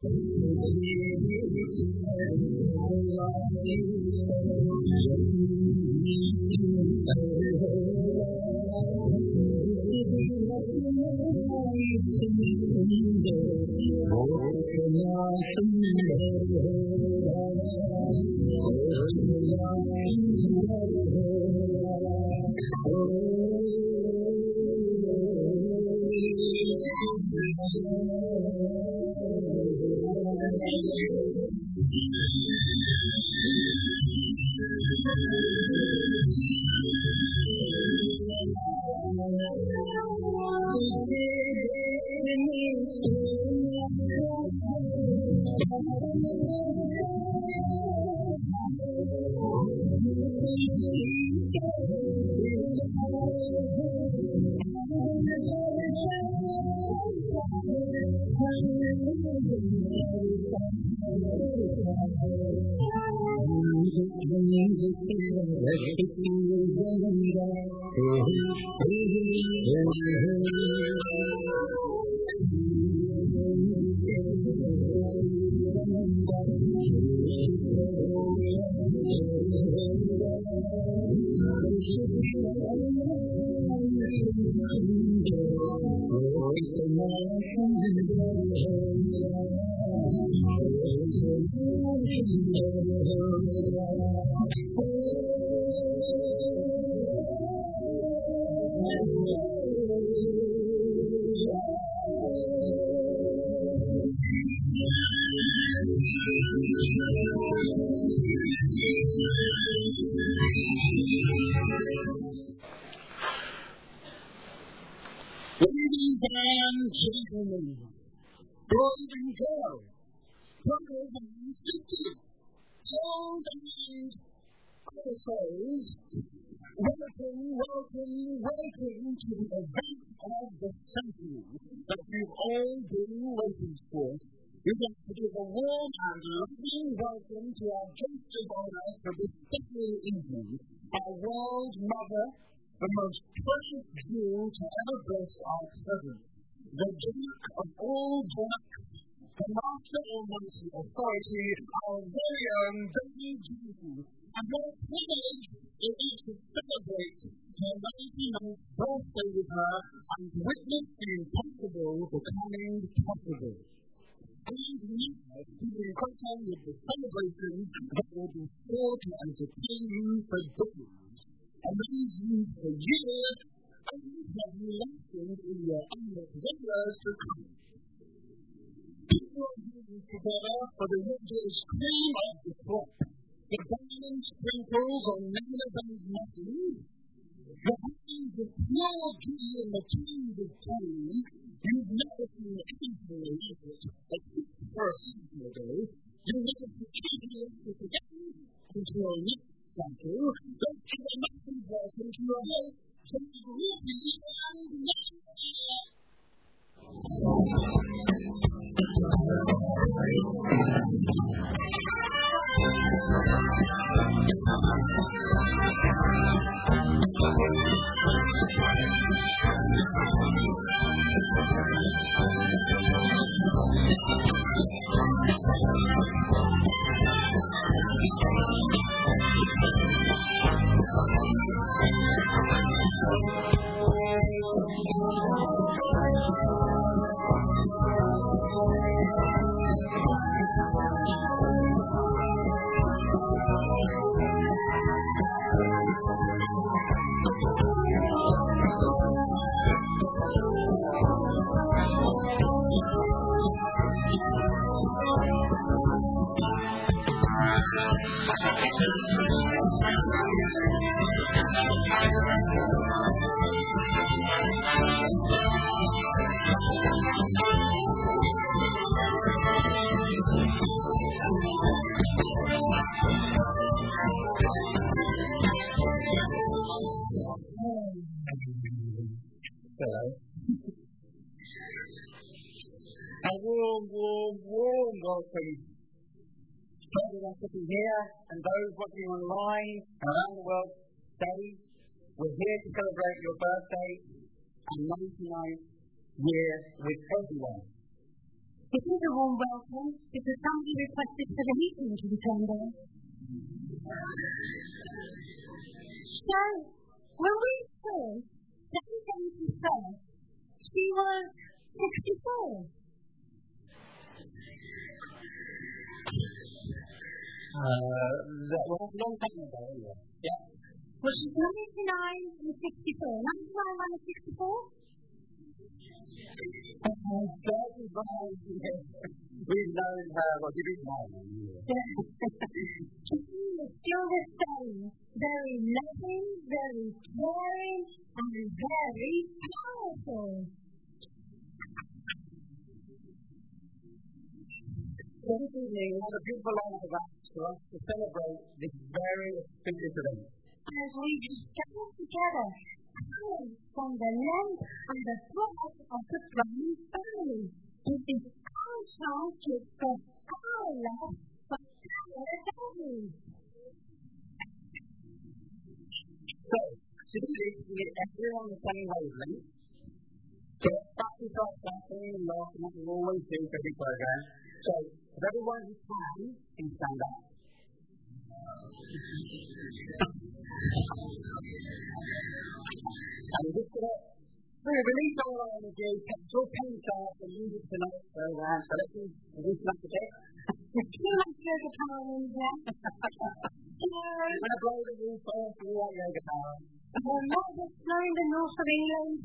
Ladies and gentlemen, boys and girls, brothers and sisters, old and officers, welcome to the event of the century that you've all been waiting for. We'd like to give a warm and loving welcome to our guest of honor for this special evening, our world mother, the most precious jewel to ever bless our presence, the Jack of all Jacks, the Master Almighty Authority, our very own Baby Jesus. And what a privilege it is to celebrate her 99th birthday with her and witness the impossible becoming possible. And now, keeping contact with the celebration that will be sure to entertain you for decades, amaze you for years, and have you lasting in your endless years to come. People are gathered together for the religious cream of the crop, the diamond sprinkles on Nana's muffins, the hands of pure ghee in the tube of tea. You've never seen anything like it, except for a sample ago. You'll never see anything like it again until next sample. Don't give a nothing welcome to your health, just groupie and nature. A warm welcome to everyone sitting here and those watching online around the world today. We're here to celebrate your birthday and 99th year with everyone. It is a warm welcome because somebody requested for the heating to be turned on. So, when we saw Second first, she was 64. That was a long time ago, anyway. Yeah. Well, she's 99 and 64. 99 and 64? We've known her, well, she didn't know her. She is still the same. Very loving, very caring, and very powerful. This evening, we have a beautiful line of acts for us to celebrate this very auspicious event. As we gather together, from the land and the breadth of the Brahmin family, it is our chance to express our love for our family. So, today we need everyone on the same wavelength. So, practice our dancing and laughing as we always do for every program. So, if everyone who can stand up. And we're just going to release all our energy, control pain sharp, and use it tonight's program. So let's loosen up a bit. Too much yoga power in there. I'm going to blow the roof off all that yoga power. We're not just blowing the north of England.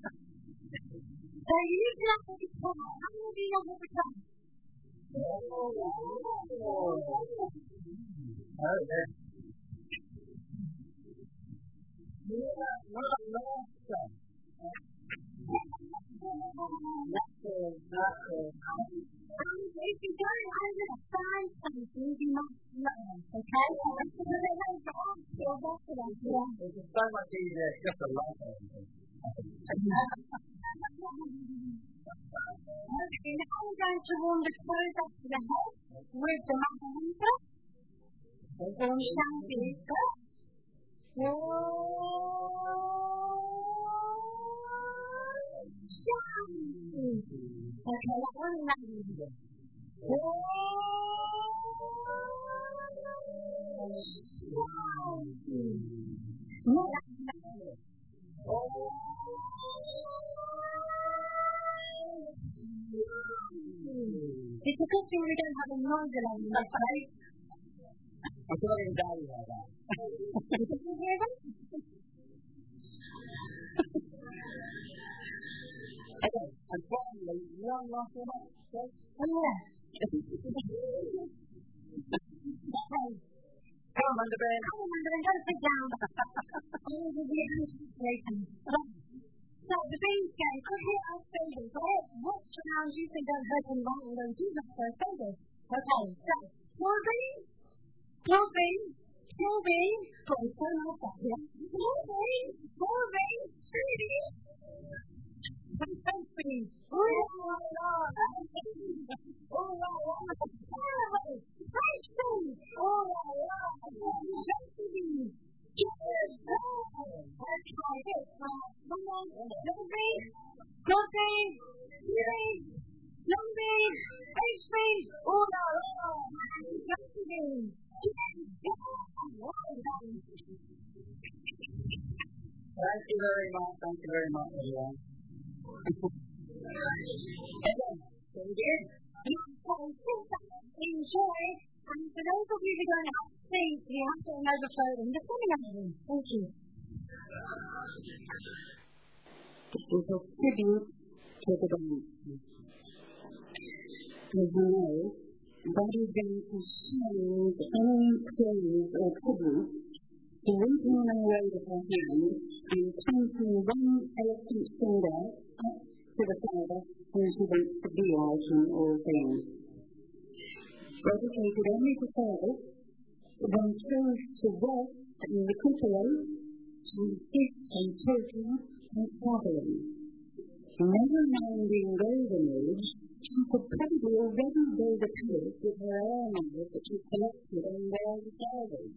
So you love the guitar. How many of you love the guitar? Oh, yeah. Not last time. If you don't understand something, you must learn, okay? It's so much easier just to laugh at everything. Okay, now we're going to warm the toes up to the head with the Mahamudra. Om Shanti. Shanti. Okay, that one lovely. Shanti. Not that lovely. It's a good thing we don't have a noise alarm in this place. I'm sorry to die like that. Did you hear that? Okay, and finally, one last one. Oh, yeah. Come on, Underband. Come on, Underband, don't sit down. Oh, we'll be appreciating. So, the thing's going, could hear our fingers. Watch around you so don't hurt anyone, although do not throw fingers. Okay, so, Corbin, put his phone off that here. Corbin, Trudy. Sophie. Oh, Thank you very much, everyone. Enjoy. And for those of you who don't have things, you have to overflow them. Just let me know. Thank you. This is a tribute to the dance. As you know, that is going to change any praise or tribute to reaching the way with her hand and pointing one eloquent finger up to the Father who she wants to be like in all things. Dedicated only to service, one chose to rest and recuperate, to sit and token and traveling. Never minding golden age, she could probably already go the pace with her armies that she collected on world service.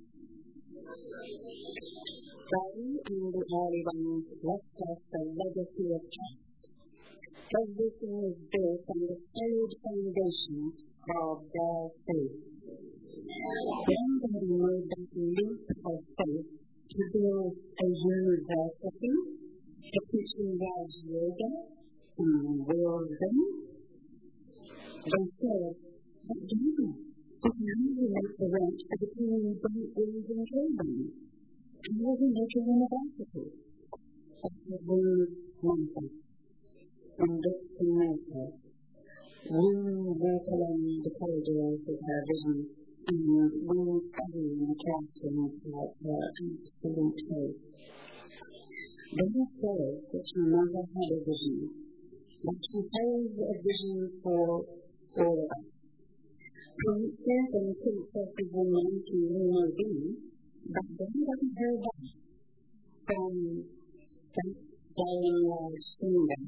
Daddy and the early ones left us a legacy of trust. Everything is built on the solid foundation of their faith. Somebody made that leap of faith to build a university, to teach them yoga and wisdom. They said, but Jesus, if you make the rent for the people who don't believe in children, I wasn't at a university. That's the word nonsense. And this semester, we walk along the corridors of our vision, and we study in the classroom about her absolute faith. They said that she never had a vision, but she holds a vision for all of us. Princes and princesses will mention who may be, but they haven't heard that from that dying large kingdom,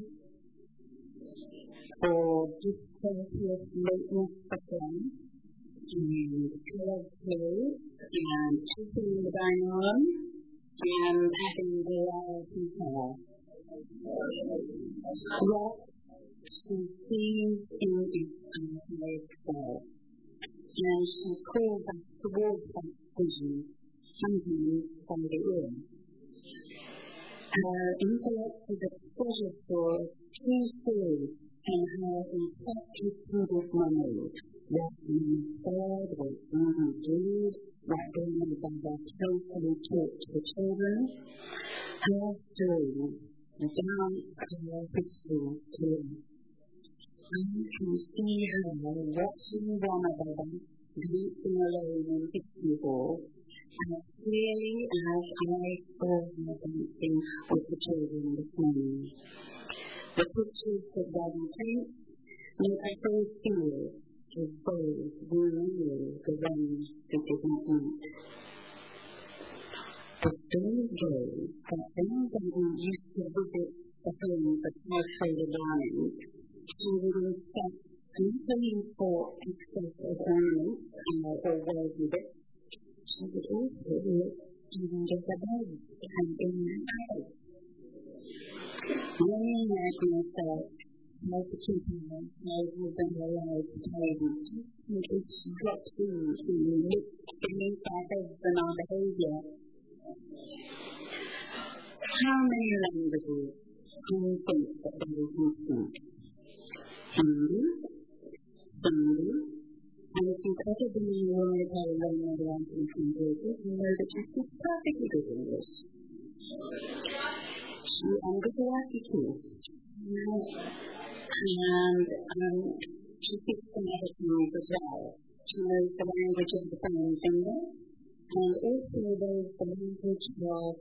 or discourteous lateness for them, and club play, and sitting in the dining room, and having variety hair. What she sees in its unheard self, and she calls us towards that vision, sometimes from the ear. Her intellect is a treasure for true stories, and her encyclopedic memory, what we said, what we did, what they may have faithfully taught to the children. Her stories dance her history to us. You can see her watching one of them dancing alone in history hall, as clearly as I saw her dancing with the children this morning. The pictures that Daddy paints make us all feel as though we knew the ones who did not meet. The story goes that when Daddy used to visit the homes of household lions, she would inspect not only for excess of ornaments or worldly bits, she would also look under the beds and in the house. When I imagine myself how to keep her houses and her lives tidy, just in case she drops things and looks beneath our heads and our behavior. How many languages do you think that Daddy can speak? Hindi, and if you've ever been in a room with her alone with her auntie from Georgia, you know that she speaks perfectly good English. She undergraduate too, and she speaks some other tongues as well. She knows the language of the phone finger, and also knows the language of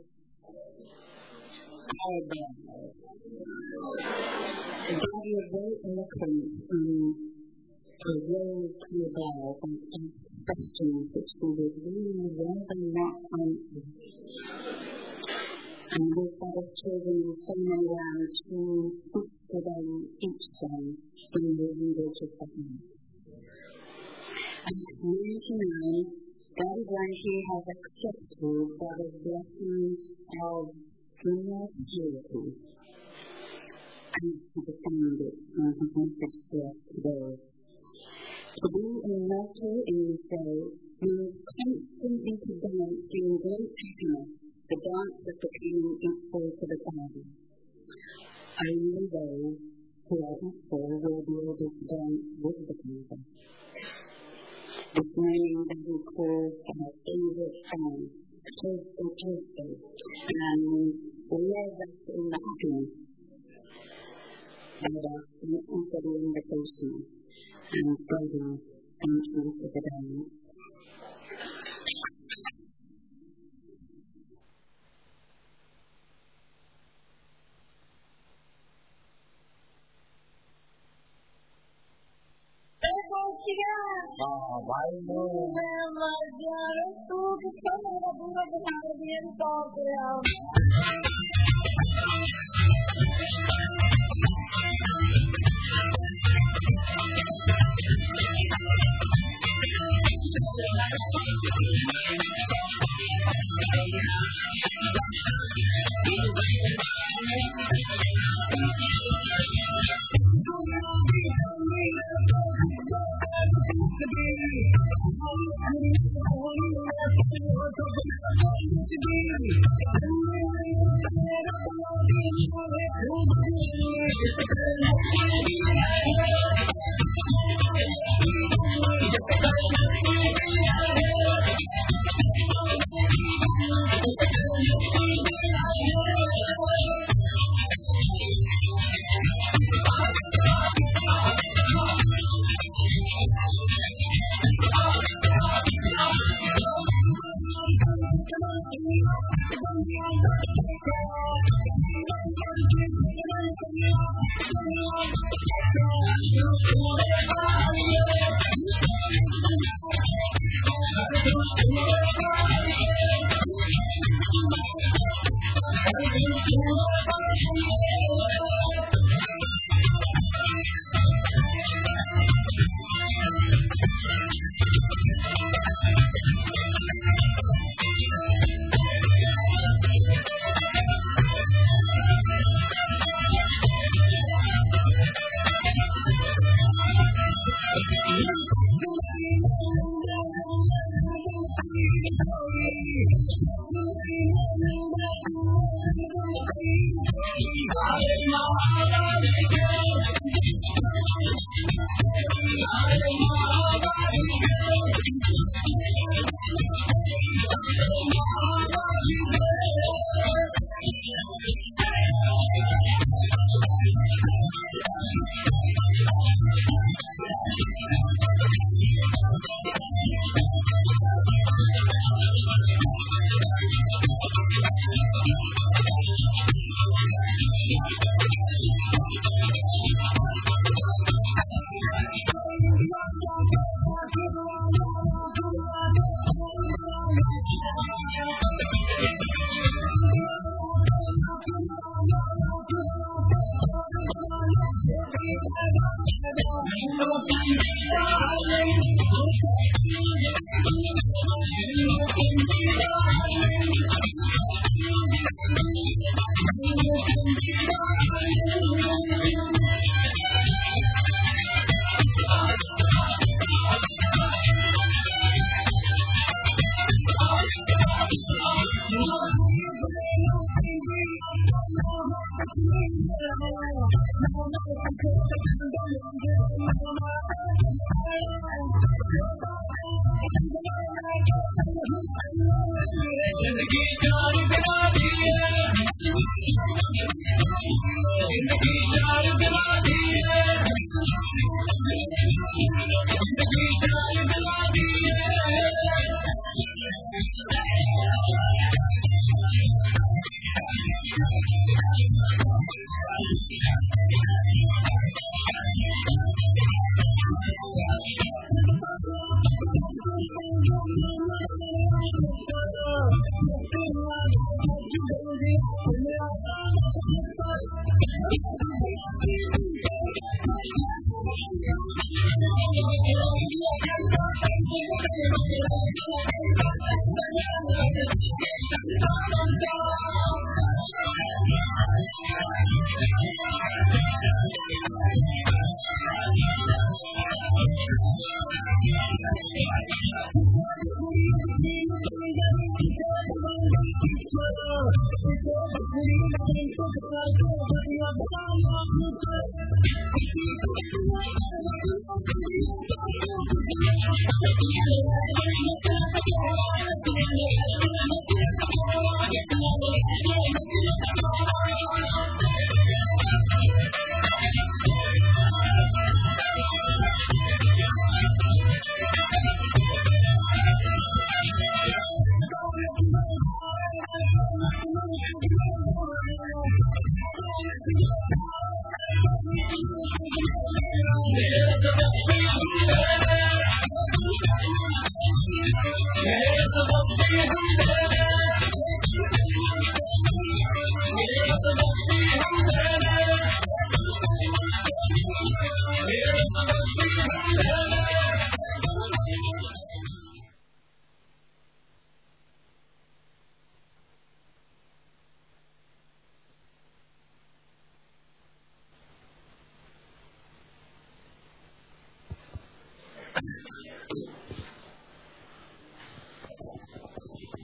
eyebrows. Daddy is very eloquent in a role to evolve and ask questions which we would really rather not answer. And we've got our children in so many ways who speak to them each day in the language of the heart. At 99, Daddy Blanky has accepted Daddy's blessings of female purity. And he defined it in his message to us today. To be immortal in this day means constantly to dance in great happiness, the dance of becoming equal to the Father. Only those who are equal will be able to dance with the Father. This morning that we call our favorite song, Toasty, and love us in the happiness. Let us answer the invitation and brother, thank you for the day.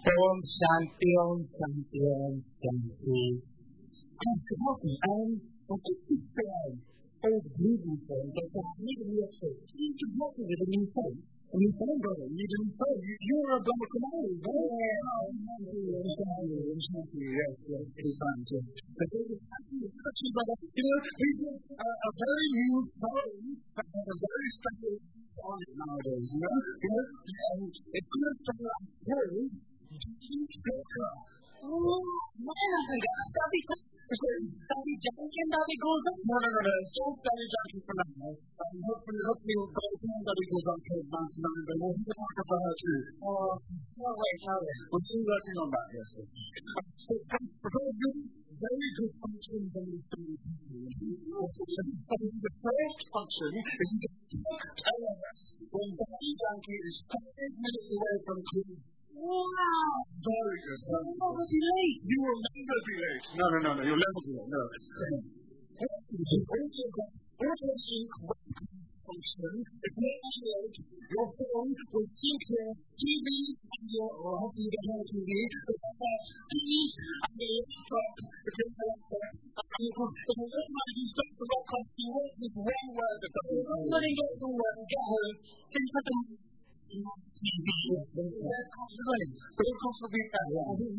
Om Shanti, Om Shanti, Om Shanti. What is this phone? Old Bluetooth phone, but I need a new phone. You can help me with a new phone. A new phone, brother. You need a new phone. You're a Brahma Kumari, right? Yeah. Om Shanti. Yes. It's fine, too. But actually, brother, we did a very new phone that has a very special on it nowadays, it's good for our code. Daddy Junkin, Daddy goes up. No. Don't Daddy Junkin for now. Hopefully we'll go down Daddy goes up to 99, but we'll talk about her too. Wait. We're still working on that, yes. So, very good functions on these three people. The first function is to tell us when Daddy Junkin is 5 minutes away from Queen. Wow! Very good. You will never be late. You will never be late. No. You'll never be late. No. Also got urgency function. If you're not late, your phone will sync your TV and or hopefully you don't have a TV, but please, and your laptop, if you have a laptop, and you can, if you don't mind, you stop the laptop, you work with one word at the moment. Let me get the word and get home. Think of them. TV. But it costs a bit better.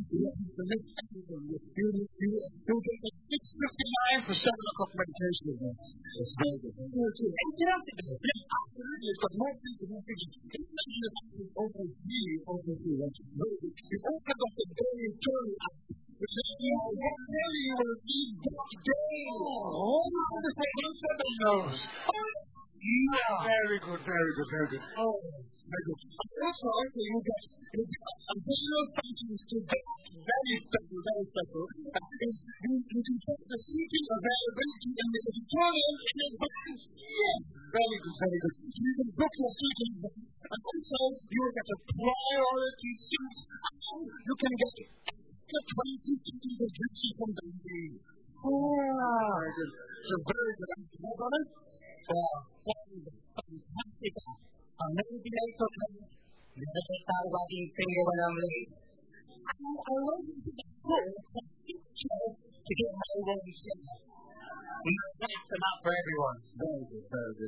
You'll get the 6:59 for 7 o'clock meditation. It's very good. Absolutely. It's got more things and more things. It's actually overview. You've also got the daily journal app, which is you will read that day. The second 7 knows. Yeah. Very good. Very good. Also, you get additional functions to that. Very special. You can check the seating availability and the editorial in advance. Yes. Very good. You can book your seating and also you will get a priority seat and you can get extra 20 seating reduction from the day. Very good. So very good. More brother? Fantastic. I'll never be late for class. Never get out of my finger when I'm late. And I want you to get home for picture to get my own share. That's enough for everyone. Very good.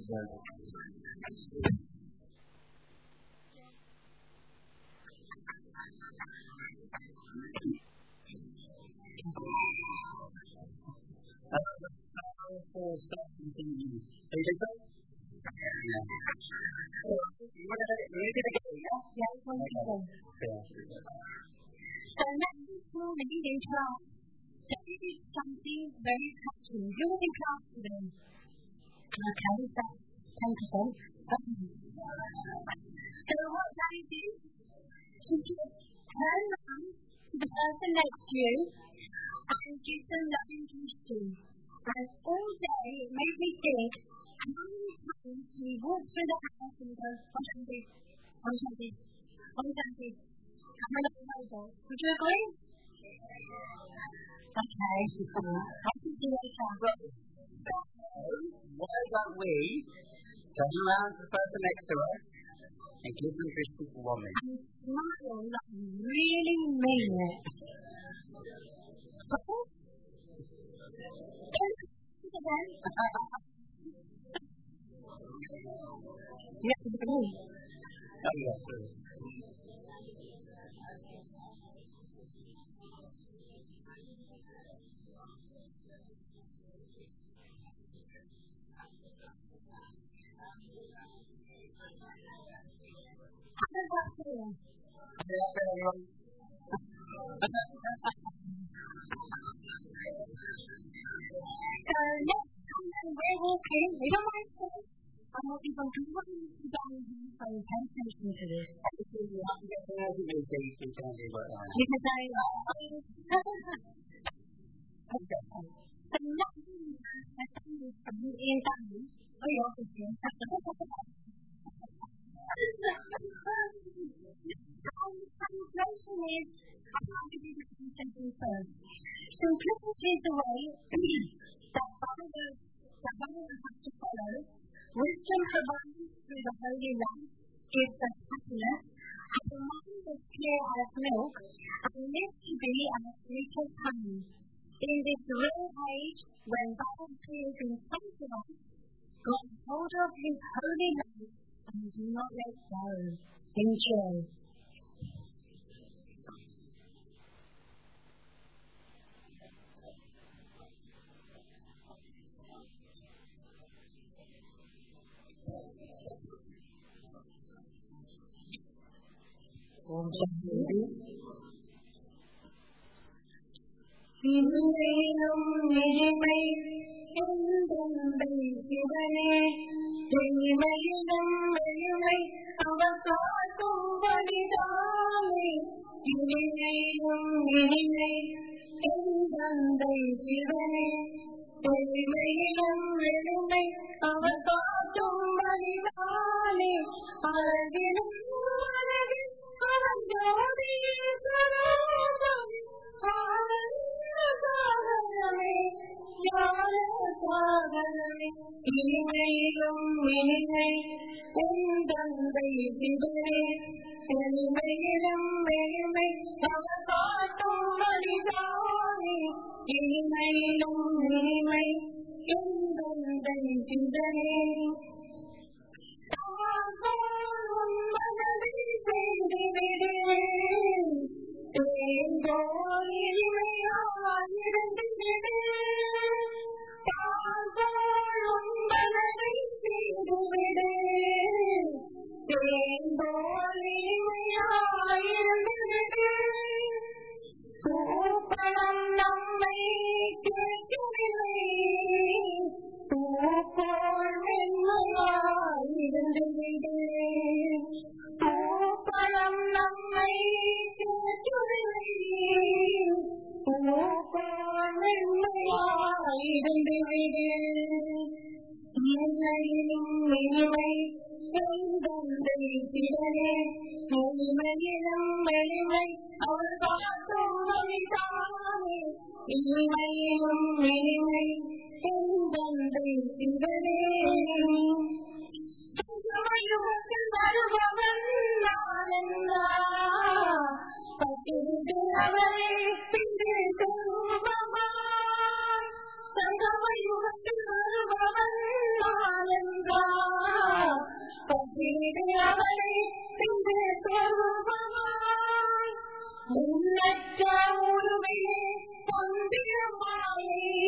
Powerful stuff you can use. Are you think so? Yeah. You want to ready to go? Yeah. So next morning in class, there is something very touching. You were in class today. Okay, that's 10%. So what Daddy did, she just turned around to the person next to you and give them loving kisses. And all day it made me think, how many times do we walk through the house and go, Om Shanti, I'm a little over. Would you agree? Okay. How did you wake up? Why don't we turn around to the person next to us and give them kisses for 1 minute? And smile like you really mean it. Okay? Yes, it's me. Oh, yes, sir. How does that feel? So next time we're walking, we don't mind saying, I'm not even completely done so pay attention to this. Obviously, you have to get the nerve of these things to tell you about that. You can say, okay. So next time I think it's completely in family. Oh, you're obviously in family. Translation is, I'm going to do the sentence first. Simplicity is the way that followers have to follow. Wisdom provided through the Holy Light gives us happiness, As the mind is pure as milk, and live to be as sweet as honey. In this rare age, when God appears in front of us, grab hold of His holy love and do not let go. Enjoy. இனிமேலும் இனிமை என்றெந்தை சிவனே இனிமையிலும் எளிமை அவர் காட்டும் வழிதானே இனிமேலும் இனிமை என்றெந்தை சிவனே இனிமையிலும் எளிமை அவர் காட்டும் வழிதானே அழகிலும் அழகில் அவர் ஜோதியே சரோஜமே இனிமையிலும் இனிமை உந்தந்தை சிவனே இனிமையிலும் எளிமை அவர் காட்டும் வழிதானே இனிமையிலும் இனிமை உந்தந்தை சிவனே மனதை செய்துவிடேன் தேங்கோல் இனிமையாயிருந்துவிடு தாங்கோல் மனதை செய்துவிடு தேங்கோல் இனிமையாயிருந்துவிடு பூப்பழம் நம்மை கேட்கவில்லை பூப்போல் மென்மையாயிருந்துவிடு பூப்பழம் நம்மை கேட்கவில்லை பூப்போல் மென்மையாயிருந்துவிடு இனிமையிலும் இனிமை எந்தந்தை சிவனே இனிமையிலும் எளிமை அவர் காட்டும் வழிதானே இனிமையிலும் இனிமை எந்தந்தை சிவனே யுகத்தில் வருபவன் நானென்றா பட்டிருந்து அவரே பின்பு தருபவன் சங்கம யுகத்தில் வருபவன் நானென்றா பட்டிருந்து அவரே பின்பு தருபவன் உன்னற்ற உருவிலே பொந்திரமாயை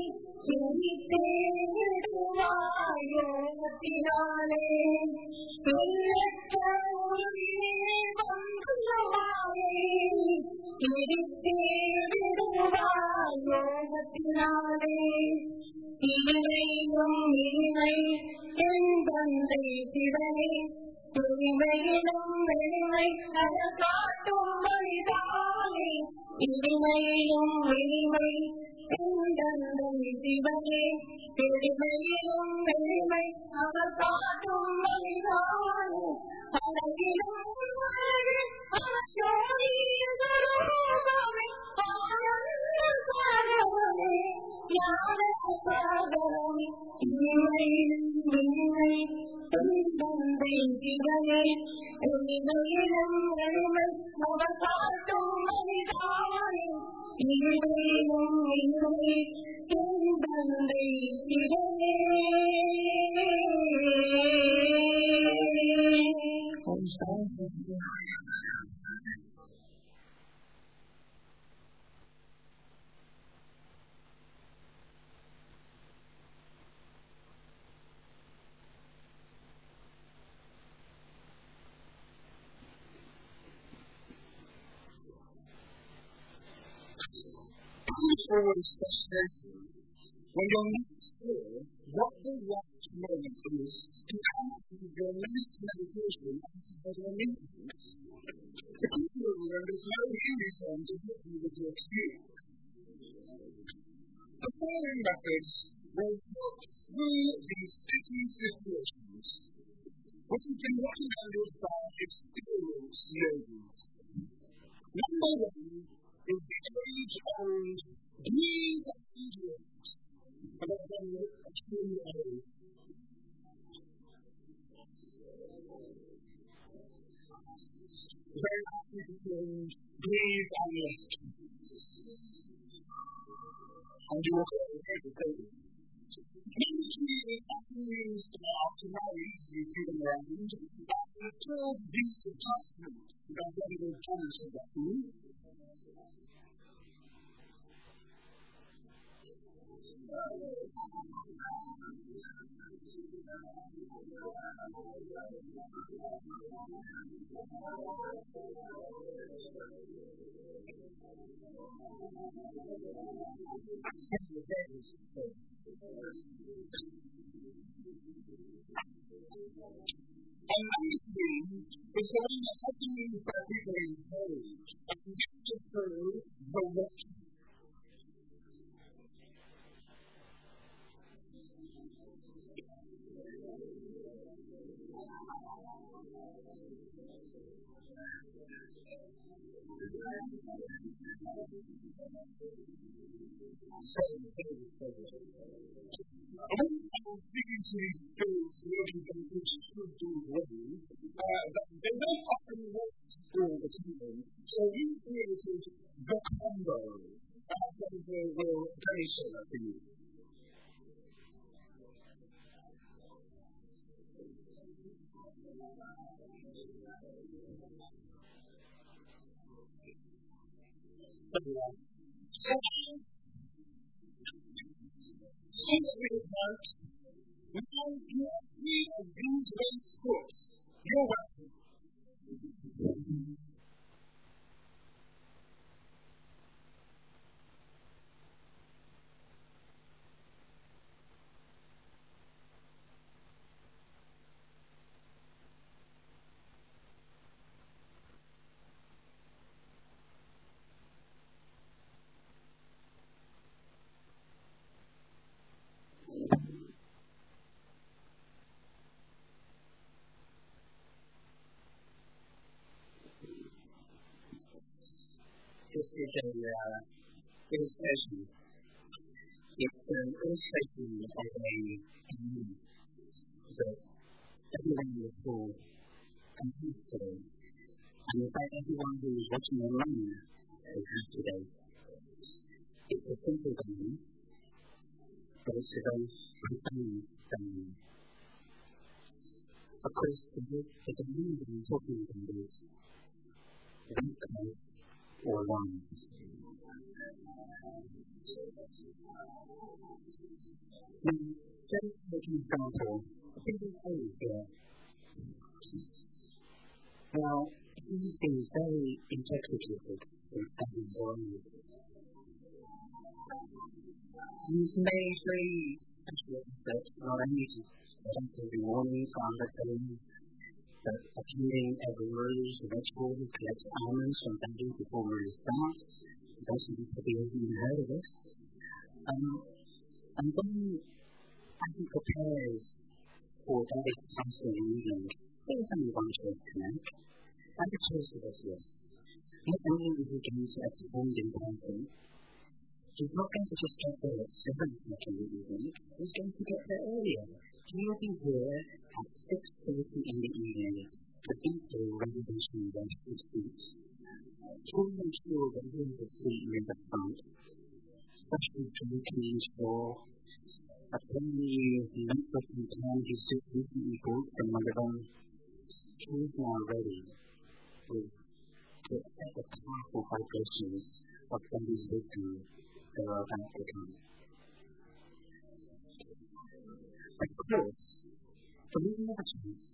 யோகத்தினாலே எண்ணற்ற உருவிலே வந்துள்ளமாயை இருத்தே விடுவாய் யோகத்தினாலே இனிமையிலும் இனிமை எந்தந்தை சிவனே இனிமையிலும் எளிமை அவர் காட்டும் வழிதானே இனிமையிலும் இனிமை எந்தந்தை சிவனே எளிமையிலும் எளிமை அவர் காட்டும் வழிதானே அழகிலும் அழகு அவர் ஜோதியே சரோஜமே ஆனந்த சாகரமே ஞான சாகரமே இனிமையிலும் இனிமை எந்தந்தை சிவனே எளிமையிலும் எளிமை அவர் காட்டும் வழிதானே இனிமையிலும் இனிமை எந்தந்தை சிவனே forward a special person when you're not sure what the right moment is to ask your next meditation after your meeting. Particularly when there's no reason to help you with your cue. The following methods will walk through these sticky situations, which have been recommended by experienced yogis. Number one is the age-old breathe and wait. And I've done it extremely early. Very happy to breathe and rest. And you will go ahead with it. Ministry is often used to marriage, you see them around, as a third beat adjustment. You don't get any chance of that, do you? And ministry is something that has to be particularly encouraged and gets to serve the work. When I'm speaking to these schools, working from which should do well, they don't often work all the time. So we created the combo that will very similar for you. Now you are free of these race sports. You're welcome. This is an illustration. It's an illustration of a community that everyone in the school competes today. And in fact, everyone who is watching online is today. It's a simple game, but it's a very profound game. Of course, the game that I'm talking about is white cards or lines. Now, just take an example. Think of A here. Now, these things very integrated with every zone. These may very special that not only just every morning for understanding, but attending every rose ritual to collect almonds from Bendy before we start. Most of you probably haven't even heard of this. And then, as he prepares for Bendy's class in the evening, there's only one choice to make. And the choice is this. Not only is he going to attend in person, he's not going to just get there at 7 o'clock in the evening, he's going to get there earlier. He'll be here at 6:30 in the evening to beat the reservation of his seats. He'll make sure that he has a seat in the front, especially drinking for a brand new notebook and pen his suit recently bought from one of them. He's now ready to accept the powerful vibrations of Bendy's wisdom that are about to come. Of course, for me, another chance.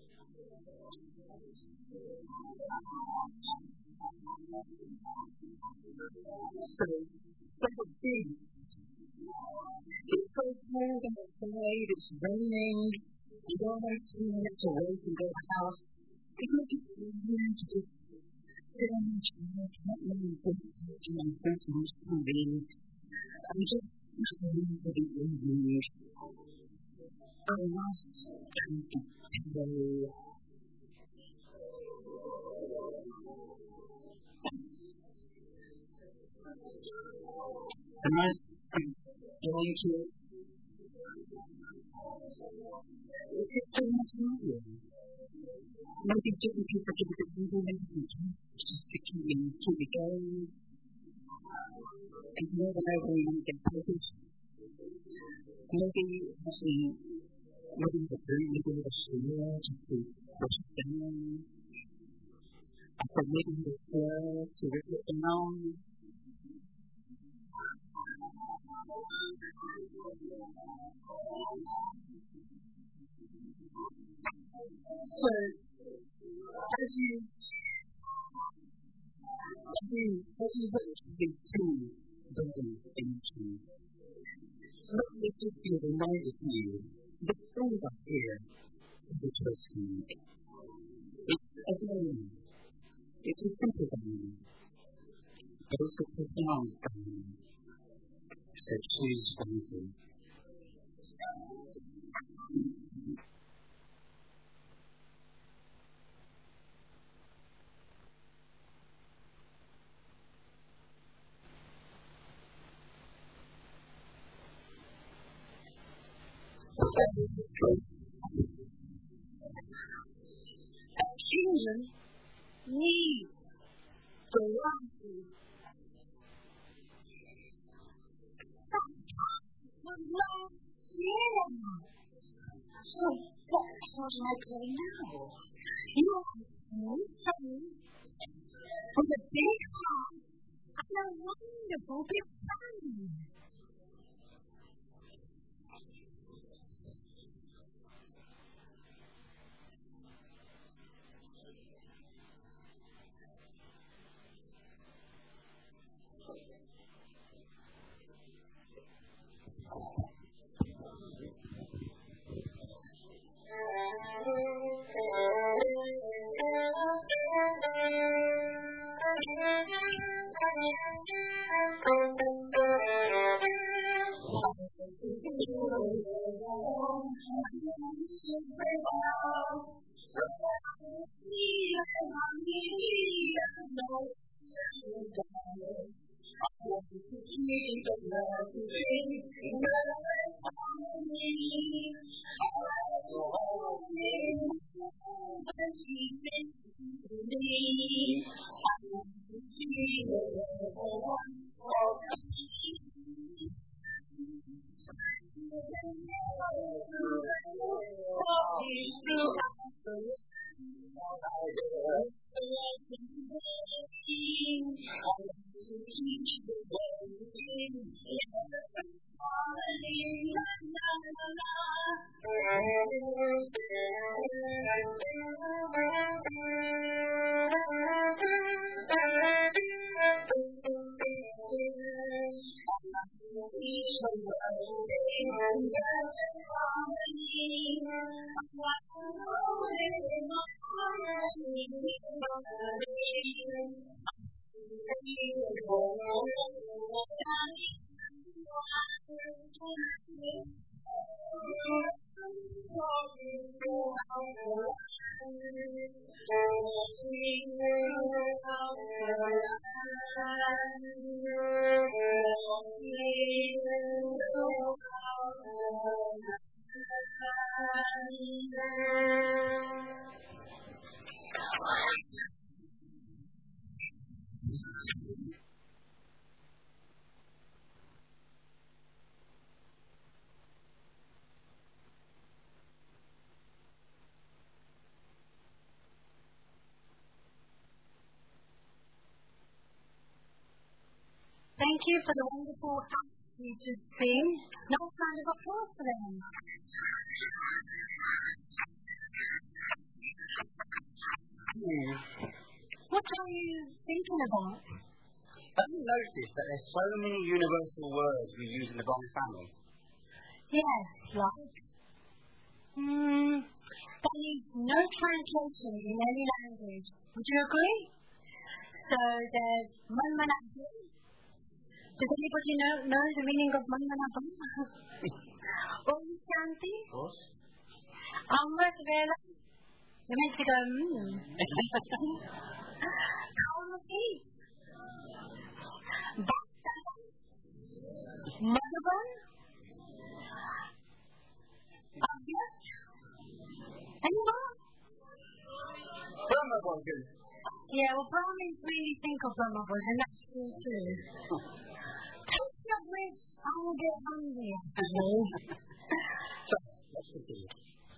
So, step of B. It's so cold outside, it's raining, you don't have 2 minutes to wait and go to the house. It's not just easier to just sit on the chair, not really think to my friends who's coming. I'm just not really for the evening. I must come to today. And as I'm going to it's just too much moving. Maybe certain people give it a little bit just to keep it going. And more than ever, we want to get focused. Maybe actually looking at the food, the share, just to push it down. After making the share, to rip it down. So, as you vote these two buildings into, let me just be a reminder to you, the thing up here is the first thing. It's a game. It's a simple game. But it's a profound game. So choose wisely. Children need variety. So that's what I play now. You have something with a big heart and a wonderful big family. Thank you for the wonderful acts you just seen. Nice round of applause for them. What are you thinking about? Have you noticed that there's so many universal words we use in the Bond family? Yes, like there is no translation in any language. Would you agree? So there's manmanabum. Does anybody know the meaning of manmanabum? Om Shanti? Of course. Amrit Vela? You're meant to go, Kalmati? Bhakta? Madhavan? Abhyat? Anyone? woken. Yeah, well, Brahmins really think of them of us, and that's true too. Talking of which, I will get hungry actually. So, let's continue.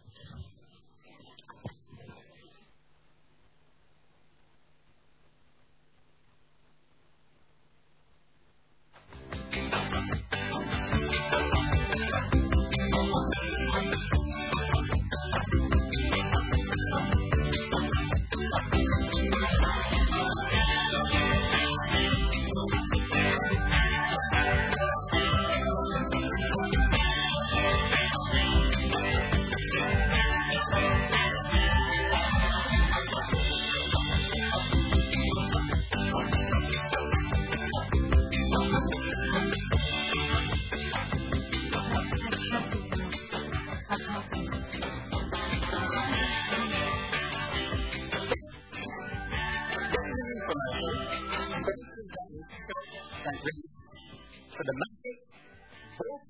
For the magic, you've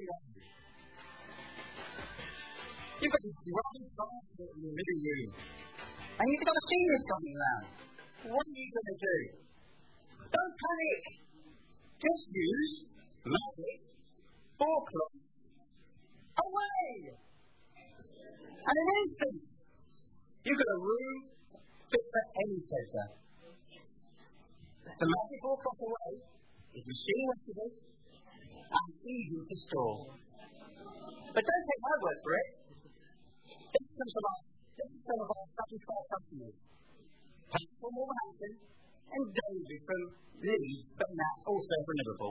got this grand basket in the living room, and you've got a seniors coming round. What are you going to do? Don't panic. Just use magic, 4 o'clock, away. And in an instant, you've got a room fit for any tester. The magic 4 o'clock away is machine-washable and easy to store. But don't take my word for it. This is some of our satisfied customers. Pat from Wolverhampton and David from Leeds, but now also from Liverpool.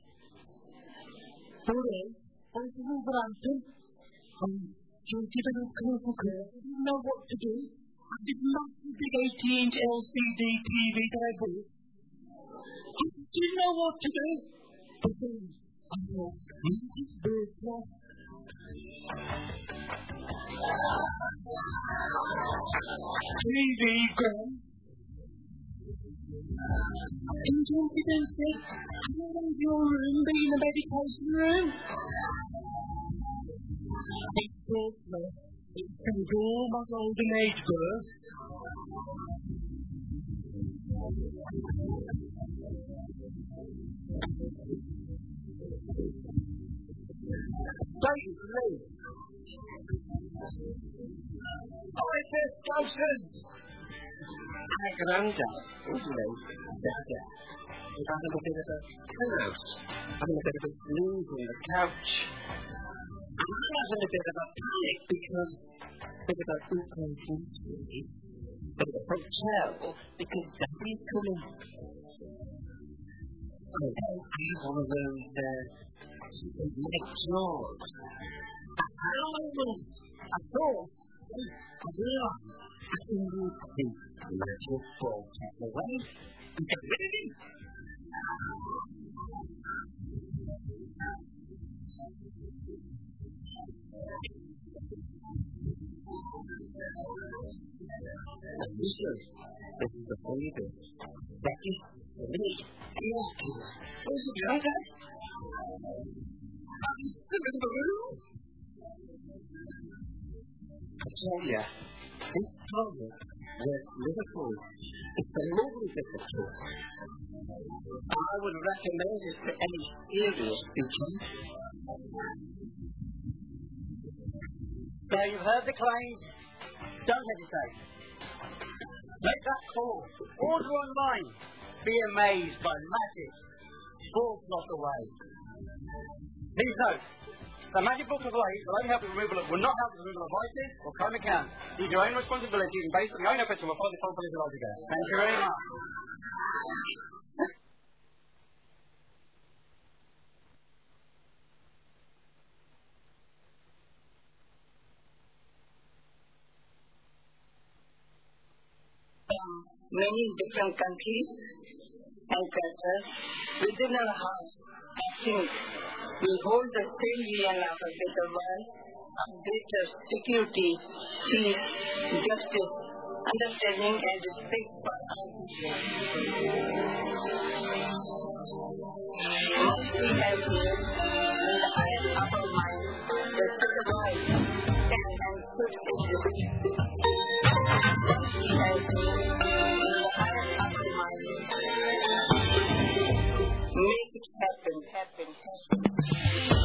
Hello, I'm from Wolverhampton. You're given a colourful curve. You know what to do. And this massive big 80-inch LCD TV that I bought. Do you know what to do? But then, I thought, this bird plus. TV gone. Intelligence said, how is your room being a meditation room? It's bird plus. It can go my golden age birth. David, Lee. ISS Ghosts. Alexander, isn't it? Dada. He's having a bit of a chaos. Having a bit of a snooze on the couch. And I'm having a bit of a panic because a bit of a inconsistency. A bit of a hotel because Daddy's coming. I have one of those neck jaws. I thought, I realized I can move the magic ball tap away and get rid of him. This is the funny bit. That is the minute. Where's the driver? I'm still in the room. I tell you, this project with Liverpool is a lovely bit of choice. I would recommend it to any serious teacher. So you've heard the claims. Don't hesitate. Make that call. Order online. Be amazed by magic. 4 o'clock away. Please note, the magic book of light will only help with will not help with removal of vices or karmic counts. Use your own responsibility and based on your own efforts and will follow the conference of life again. Thank you very much. Many different countries and cultures within our house, I think we hold the same vision of a better world, of greater security, peace, justice, understanding and respect for our people. Once we have here, in the highest of our mind, the better world can and should exist. Once we have here, step in history.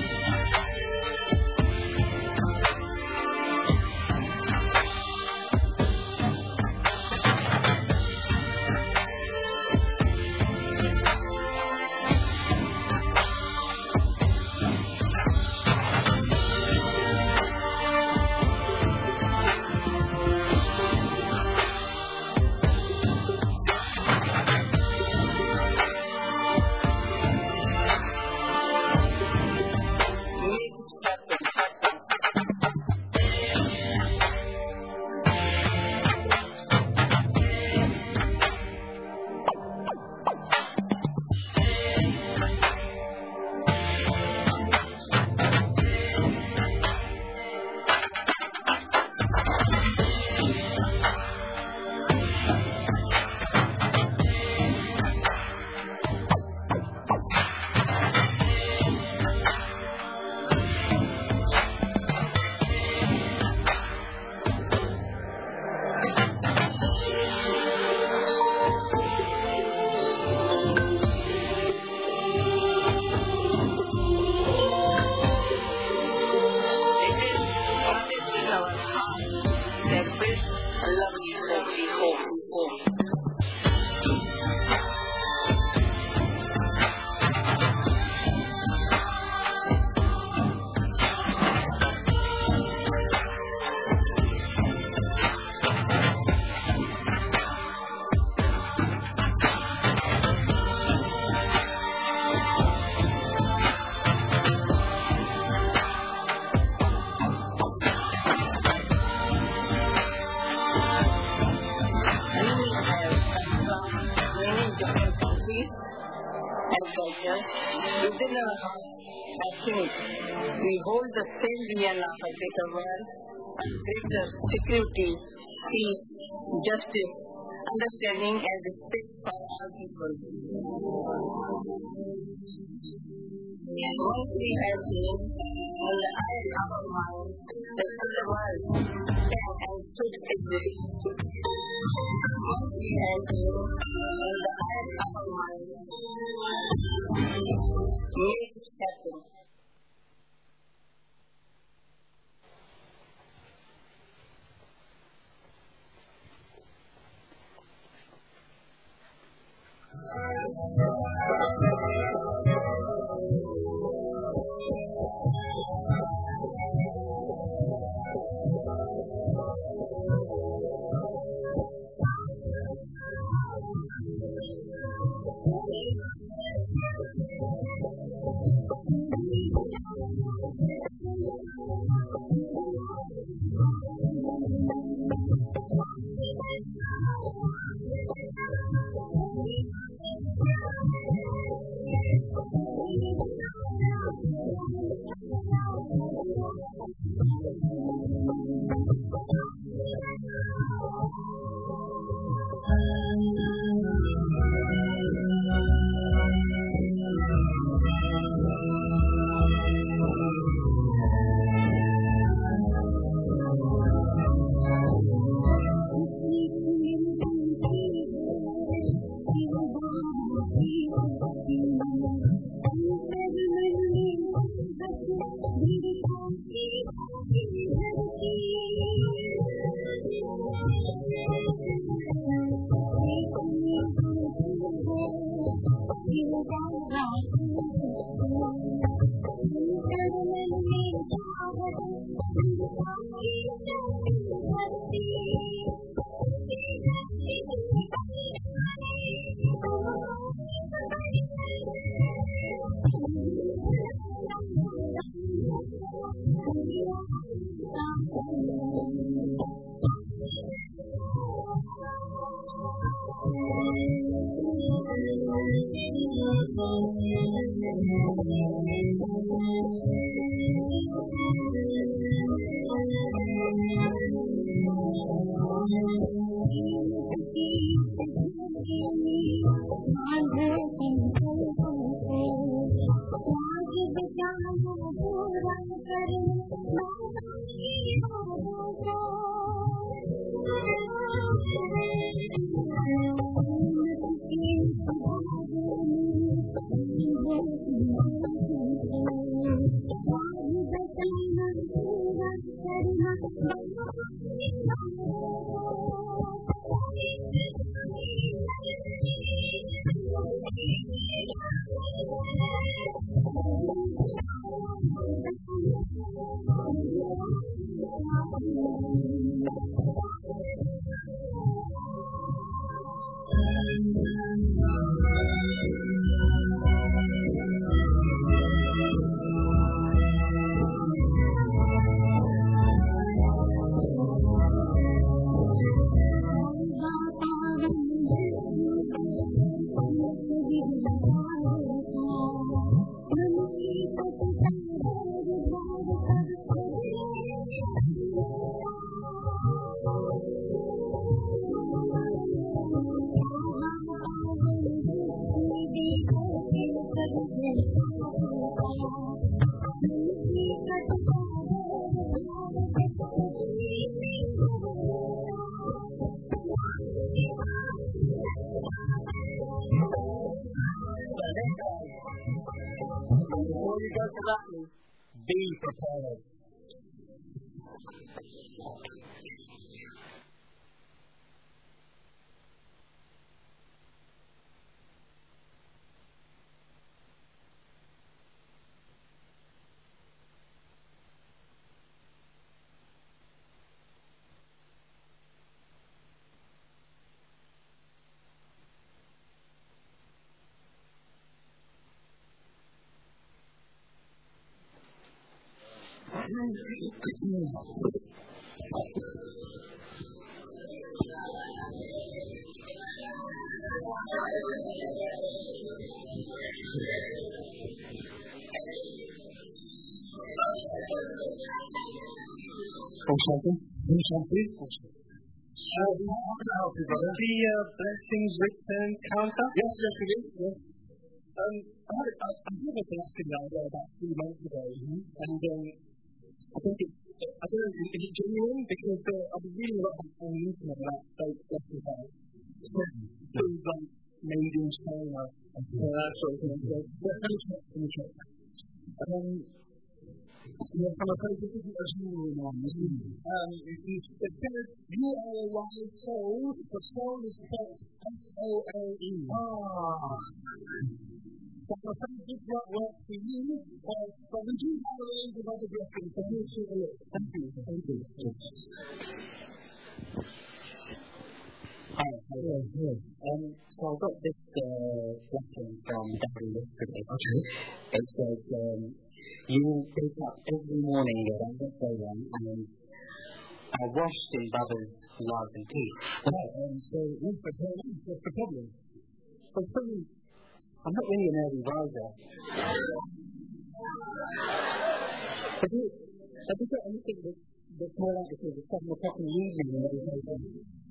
Within our hearts, I think we hold the same vision of a better world, a greater security, peace, justice, understanding, and respect for all people. And once we have seen in the eye of our mind that the world can and should exist, once we have seen in the eye of our mind, make it happen. go for that one. Be prepared. How can I help you, brother? The blessings return counter? Yes, it is. Yes. I had a blessing about 3 months ago, and I think I don't know, is it genuine? Because I've been reading a lot on the internet about fake blessings, things like made in China, and that sort of thing. So, let me check. From a place that isn't a genuine one, it says, you are a wise soul, the soul is spelled S-O-L-E. But the fact did not work for you, but we do have a range of other blessings, so here's a look. Thank you. Hi. So I got this blessing from Daddy yesterday. Okay. It says, you will wake up every morning around this AM and are washed in Baba's love and peace. So what's the problem? I'm not really an early riser. Have you got anything that's more like this at 7 o'clock in the evening and everything?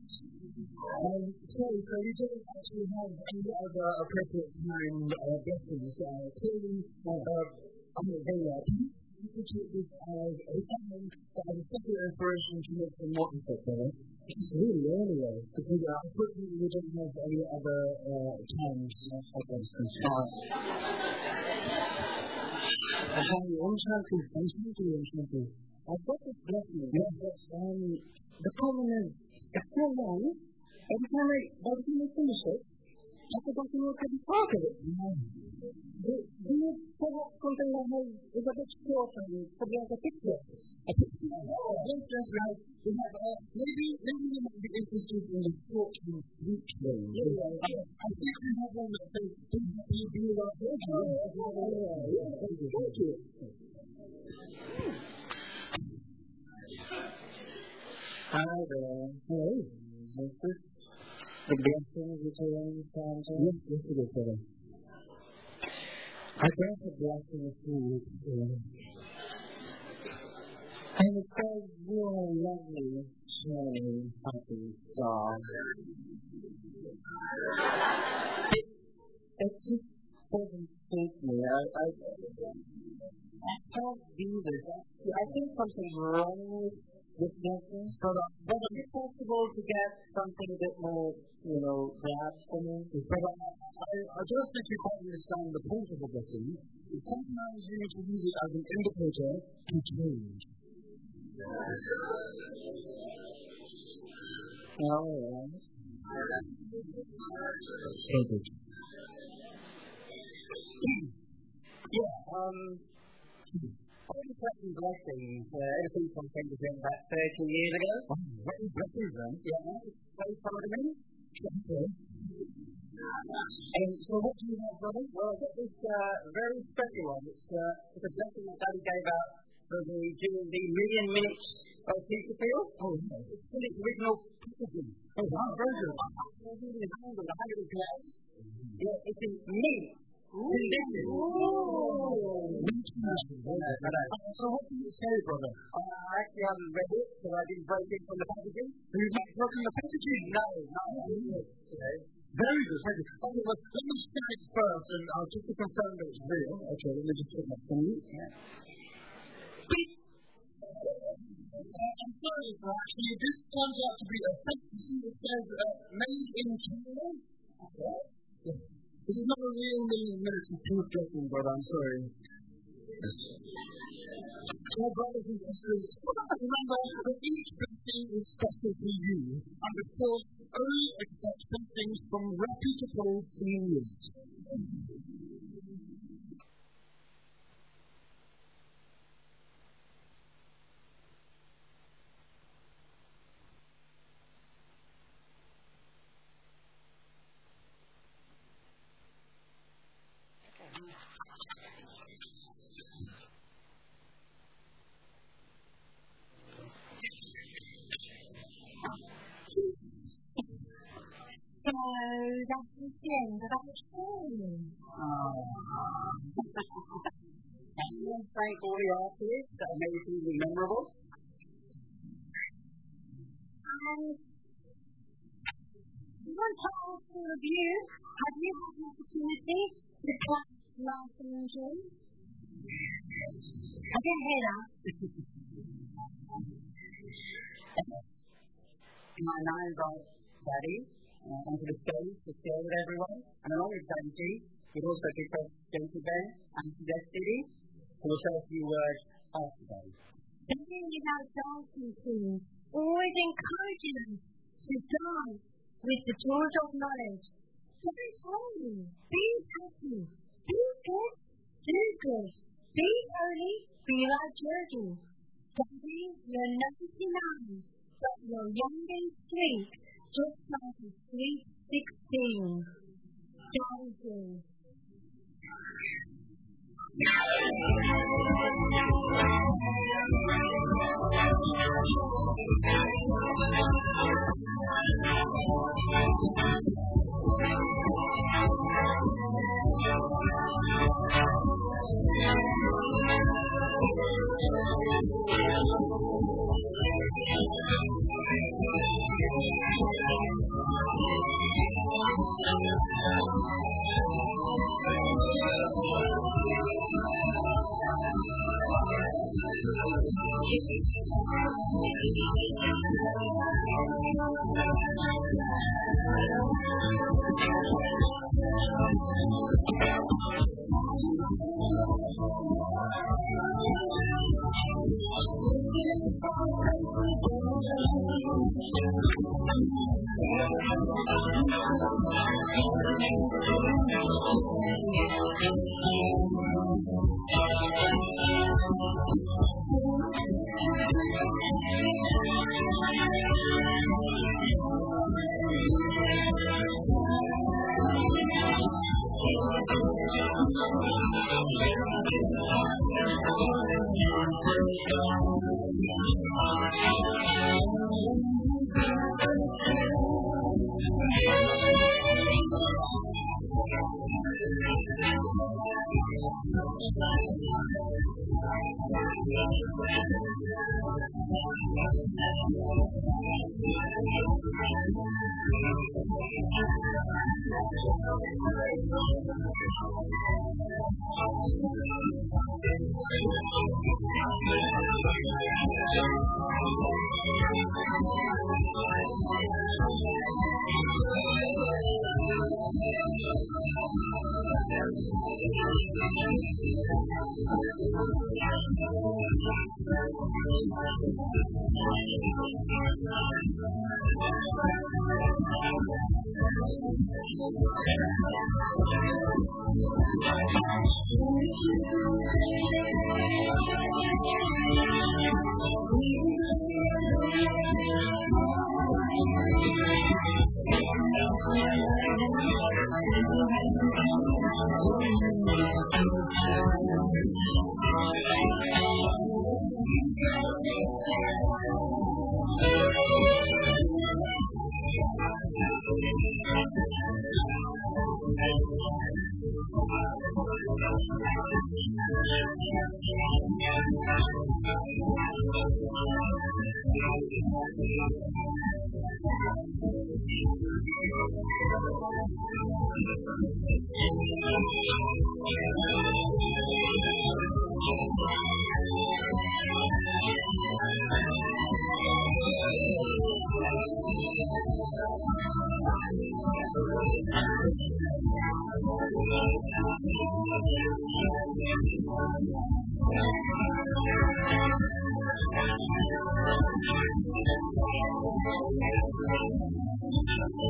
So we don't actually have any other appropriate time blessings. Clearly, I'm not very well. You could take this as a time that has a separate inspiration to make them more effective. It's really early though, because unfortunately we don't have any other times for blessings. I've got this blessing. The problem is, it's so long, every time I finish it, I forgot to look at the part of it. Do you perhaps something that is a bit short and probably like a picture? A picture? Yes, maybe you might be interested in the short and sweet range. I think we have one that says, you be like this. Thank you. Hi there. Hello. Is this the blessing return counter? Yes, it is, brother. I got a blessing a few weeks ago. And it says you're a lovely, shining, happy star. It just doesn't suit me. I can't do this. I think something's wrong with blessings. But is it possible to get something a bit more, perhaps for me? But I don't think you quite understand the point of a blessing. Sometimes you need to use it as an indicator to change. I was collecting blessings ever since I came to Britain about 30 years ago. What is blessings then? Yeah, very proud of me. Okay. So what do you have, brother? Well, I've got this very special one. It's a blessing that Daddy gave out during the Million Minutes of Peterfield. Oh, yes. It's in its original packaging. Oh, wow, very good. It's in his hand and I had it in class. Yeah, it's in mint condition. Mint condition. So what do you say, brother? I actually haven't read it, so I didn't break it from the packaging. So you've not broken the packaging? No, not today. Very good, thank you. Okay, well, let me check it first, and just to confirm that it's real. Okay, let me just check that for you. I'm sorry, actually, this turns out to be a fake. It says, made in China. Okay. This is not a real Million Minutes of Truth blessing, but I'm sorry. Yes. So, brothers and sisters, remember that each blessing is special to you, and of course, only accept blessings from reputable seniors. So that's the end of our story. And thankful we are for this. That made it really memorable. And I want to ask all of you, have you had the opportunity to clap, laugh and enjoy? I didn't hear that. I now invite Daddy onto the stage to share with everyone. And along with Daddy G, we'd also kick off Jason Ben and Suggest Diddy, who will say a few words after Daddy. The thing about dancing teams, always encouraging them to dance with the tools of knowledge. Don't worry, be happy, be good, do good, be holy, be like Jurgen. Daddy, you're 99, but you're young and sweet, just like a sweet 16. Daddy G.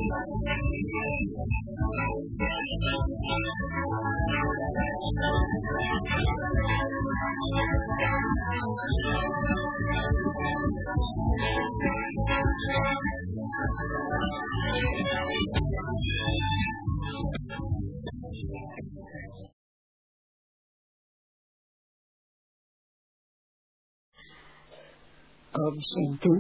Shanti.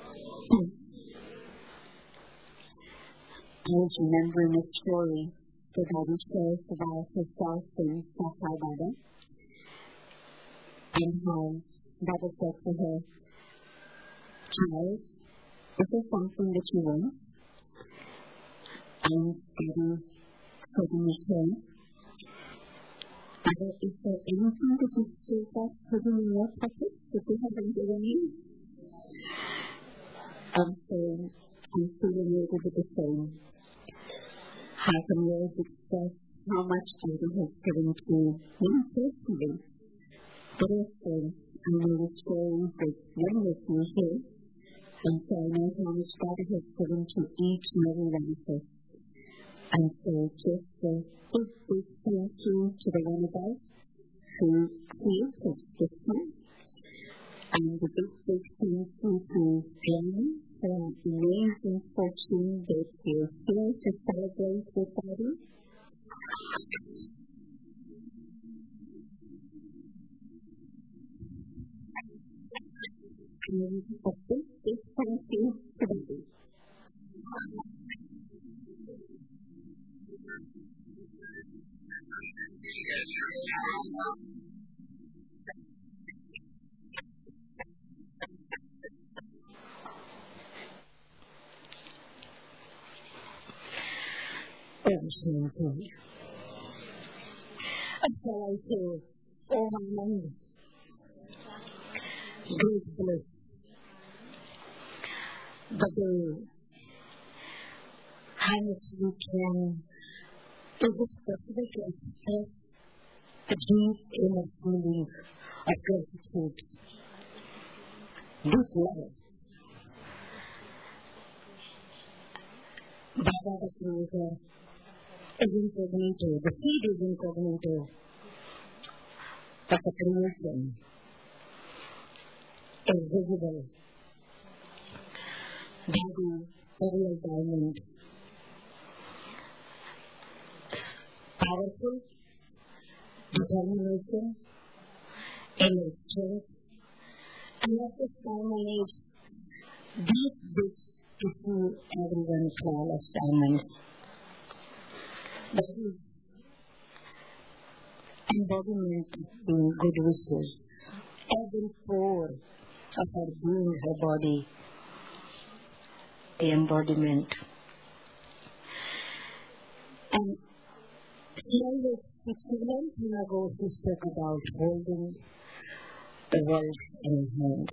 I was remembering a story that Baba shares about herself and Sakai Baba, and how Baba said to her, "Child, is there something that you want?" And Baba said in return, "Baba, is there anything that you still got hidden in your pocket that you haven't given me?" I'm feeling a little bit the same. How can words express how much Baba has given to me personally? But also, I know the stories that one with me here, and so I know how much Baba has given to each and every one of us. And so just a big thank you to the one of us who created this one. And a big thank you to Glenn for the amazing fortune that you're here to celebrate with Baba. And a big thank you to Baba. Shanti. Shall I say, oh my mind, great bliss, but how much we can, is it possible to express the deep inner feeling of gratitude, deep love? Baba the Creator is incognito, the seed is incognito, but the creation is visible. Baba, the real diamond, powerful, determination, inner strength, and at this time and age, deep wish to see everyone flawless diamond. That is embodiment in good wishes. Every pore of her being, her body, the embodiment. And a long time ago, she spoke about holding the world in his hand.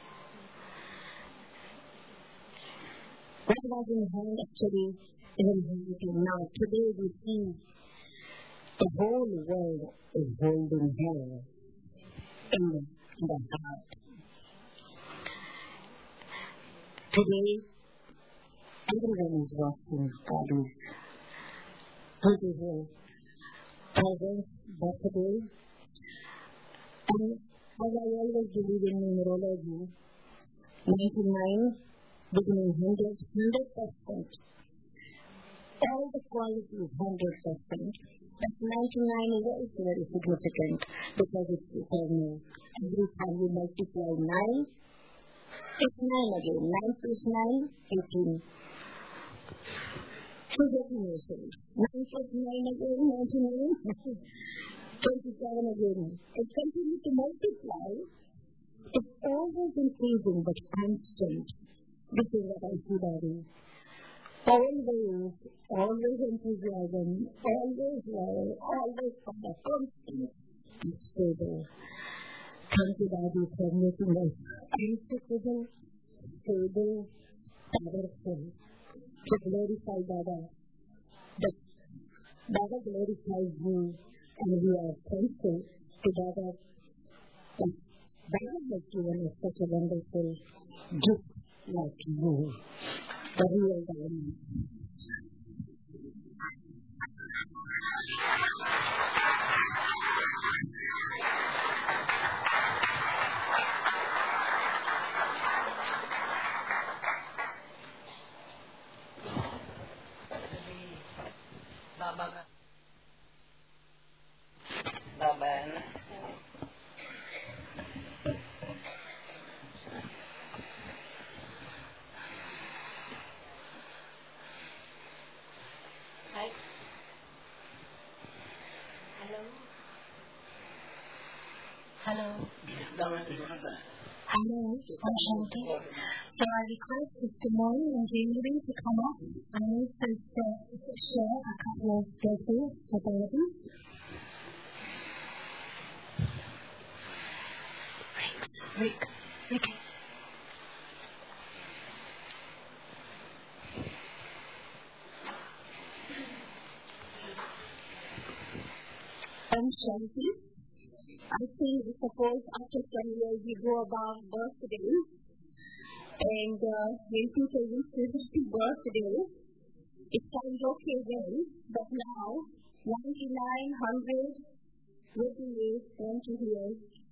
What was in hand actually is in hand now. Today we see the whole world is holding her in the heart. Today, everyone is watching Baba's beautiful presence, birthday. And as I always believe in numerology, 99 beginning 100%. All the qualities 100%. But 99 is also very significant because it's eternal. Every time you multiply 9, it's 9 again. 9 plus 9, 18. Two definitions. 9 plus 9 again, 99. 27 again. It continues to multiply. It's always increasing but constant. This is what I see, Daddy. Always enthusiasm, always love, always constant and stable. Thank you, Daddy, for making us unshakable, stable, powerful. To glorify Baba. But Baba glorifies you, and we are thankful to Baba. Baba has given us such a wonderful gift like you, the real diamond. Baba. Baba. Hi. Hello. Hello. Hello, I'm Shanti. So I request Mr. Moy and Jamie to come up and also share a couple of verses about them. Rick. I'm Shanti. I think suppose after 10 years you go about birthday and when people used to happy birthday, it sounds okay then, but now 99, 100, what do you want to hear?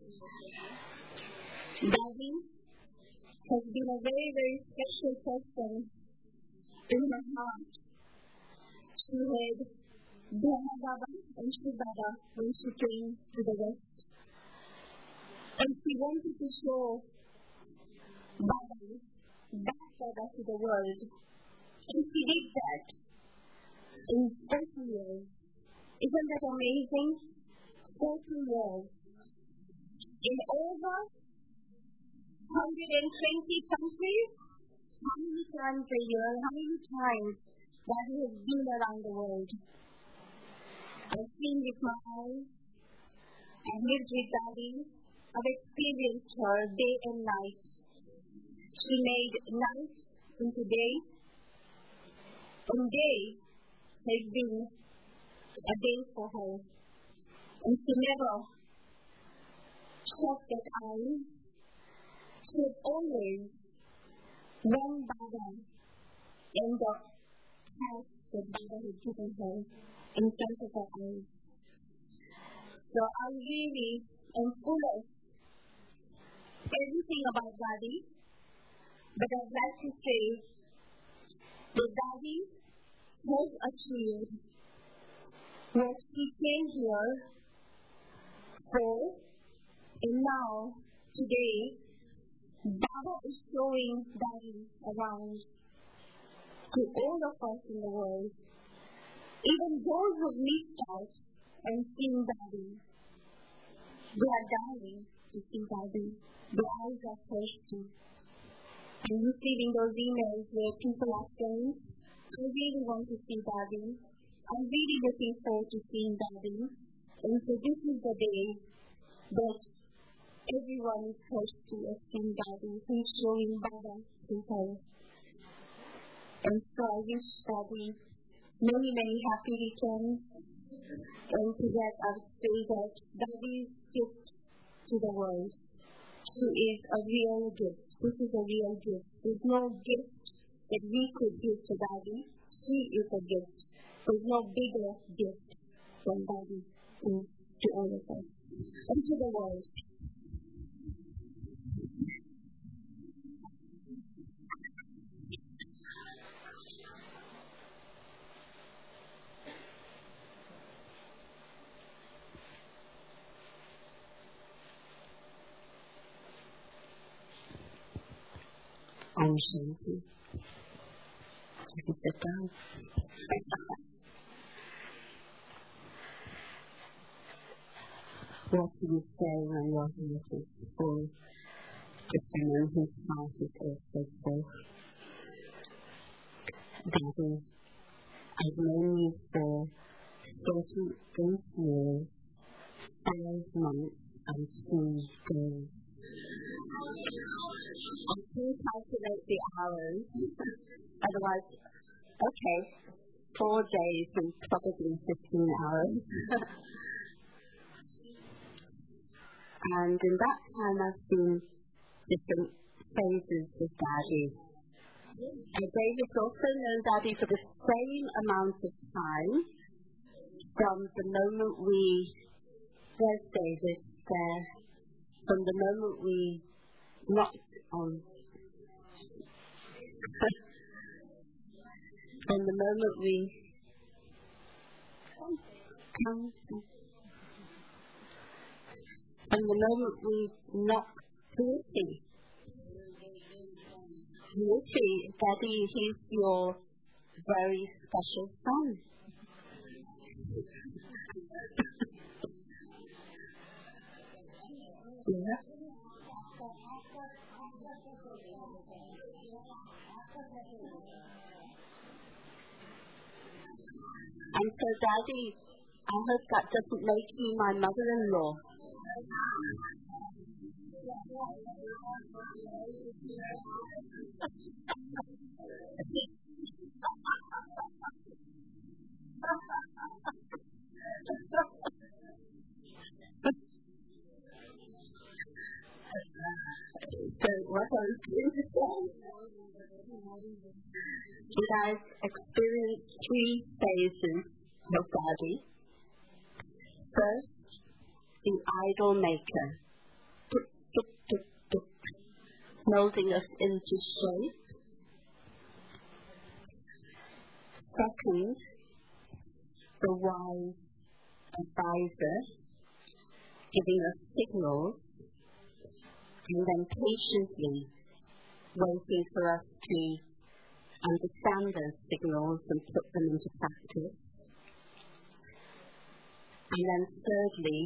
Daddy has been a very, very special person in her heart. She had Brahma Baba and Shiv Baba when she came to the West. And she wanted to show Baba, that Baba to the world. And she did that in 40 years. Isn't that amazing? 40 years. In over 120 countries, how many times a year, how many times that he has been around the world? I've seen with my eyes, I've lived with Daddy, I've experienced her day and night. She made night into day, and day has been a day for her. And she never shut that eye. She had always one Baba in the house that Baba had given her in front of her eyes. So I really am full of everything about Daddy, but I'd like to say that Daddy has achieved what he came here for, and now, today, Baba is showing Daddy around to all of us in the world. Even those who missed out and seen Daddy, they are dying to see Daddy. Their eyes are thirsty. And receiving those emails where people are saying, I really want to see Daddy. I'm really looking forward to seeing Daddy. And so this is the day that everyone is thirsty of seeing Daddy. He's showing Baba to her. And so I wish Daddy many, many happy returns. And to that I would say that Daddy's gift to the world. She is a real gift. This is a real gift. There's no gift that we could give to Daddy. She is a gift. There's no bigger gift than Daddy is to all of us and to the world. Om Shanti. You can sit down. What do you say when your heart is full? To someone whose heart is also full. Daddy, I've known you for 38 years, 5 months, and 2 days. I can calculate the hours. Otherwise, okay, 4 days and probably 15 hours. And in that time, I've seen different phases with Daddy. David's also known Daddy for the same amount of time from the moment where's David? There. From the moment we knocked on. From the moment we Come. And the moment we knock, who is he? Who is he? Daddy, he's your very special son. Yeah. And so, Daddy, I hope that doesn't make you my mother-in-law. So, what I was going to say, you guys experienced 3 phases of Daddy. First, the idol maker, molding us into shape. Second, the wise advisor, giving us signals, and then patiently waiting for us to understand those signals and put them into practice. And then thirdly,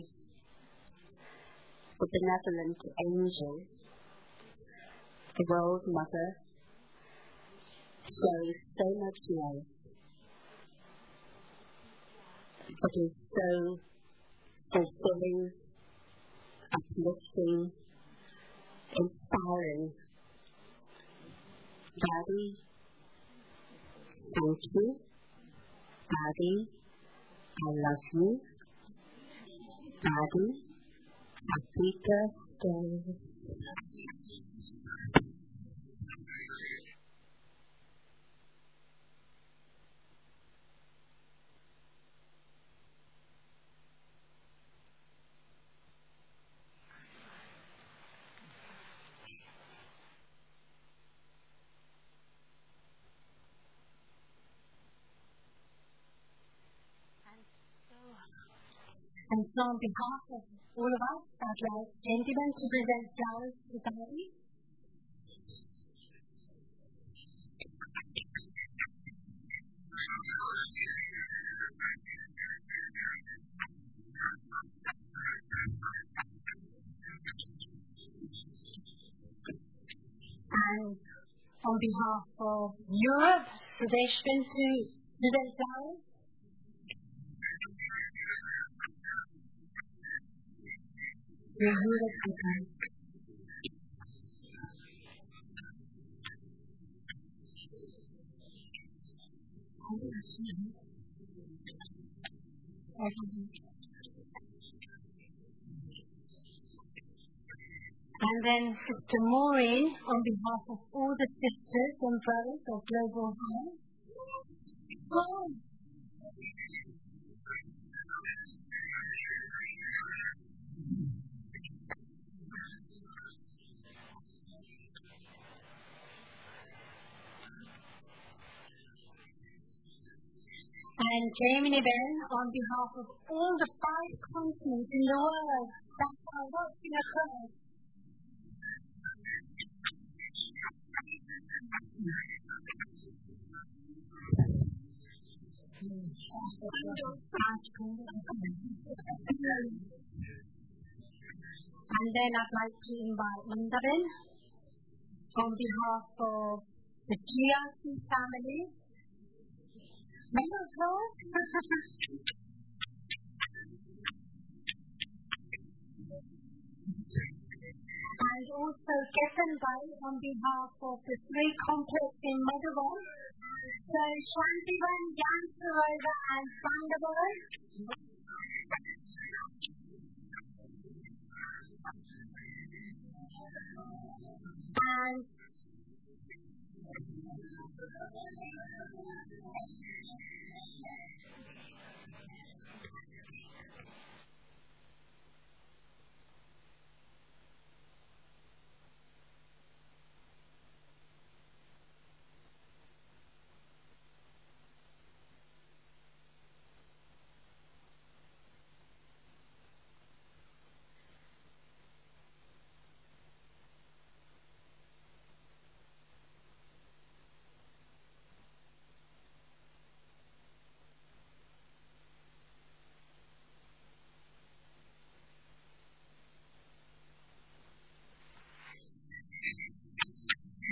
the benevolent angel, the world mother, shows so much love, but is so fulfilling, uplifting, inspiring. Daddy, thank you. Daddy, I love you. Daddy, happy birthday. And so on behalf of all of us, I'd like gentlemen to present flowers to Daddy. And on behalf of Europe, Sudeshman to present flowers. And then Sister Maureen, on behalf of all the sisters and brothers of Global Home. And Jamie Ben, on behalf of all the 5 continents in the world that are watching across. And then I'd like to invite Mandarin on behalf of the GRC family. And also Gesenbai on behalf of the 3 complexes in Madhuban. So Shantivan, Yansaroda and Sandabar. And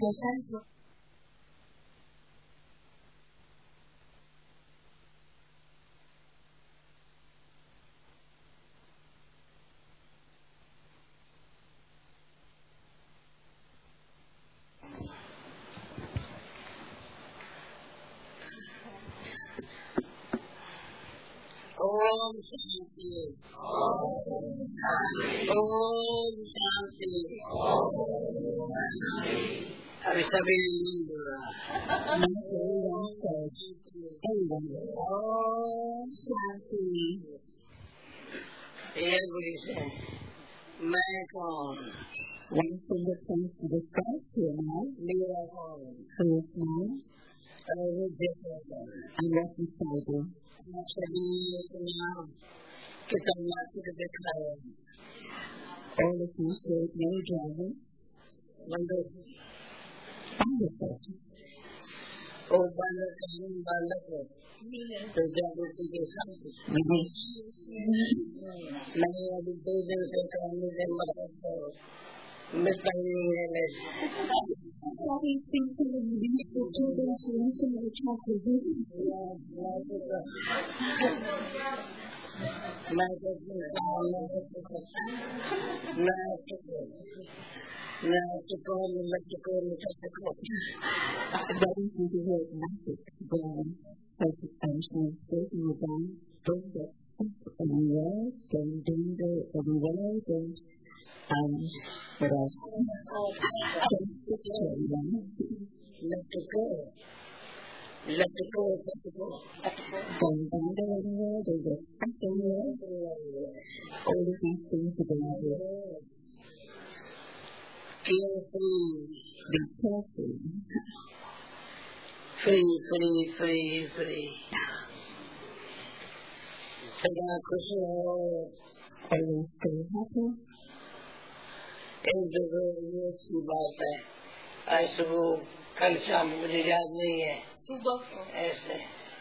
Om Shanti. Om Shanti. अभी सभी नींद ओम शांति। गुरु से मैं कौन? One finger points to the sky, here now. मेरा कौन? Who is mine? And what is I? सभी नाम कितना दिखा है। All of you showed no driving. Wonderful. ओ बालक है तो जागृति के साथ मैं अभी 2 दिन से कहने से मिलता ही नहीं है। Free. सदा खुश हो, एक जगह ये अच्छी बात है। आज सुबह कल शाम मुझे याद नहीं है ऐसे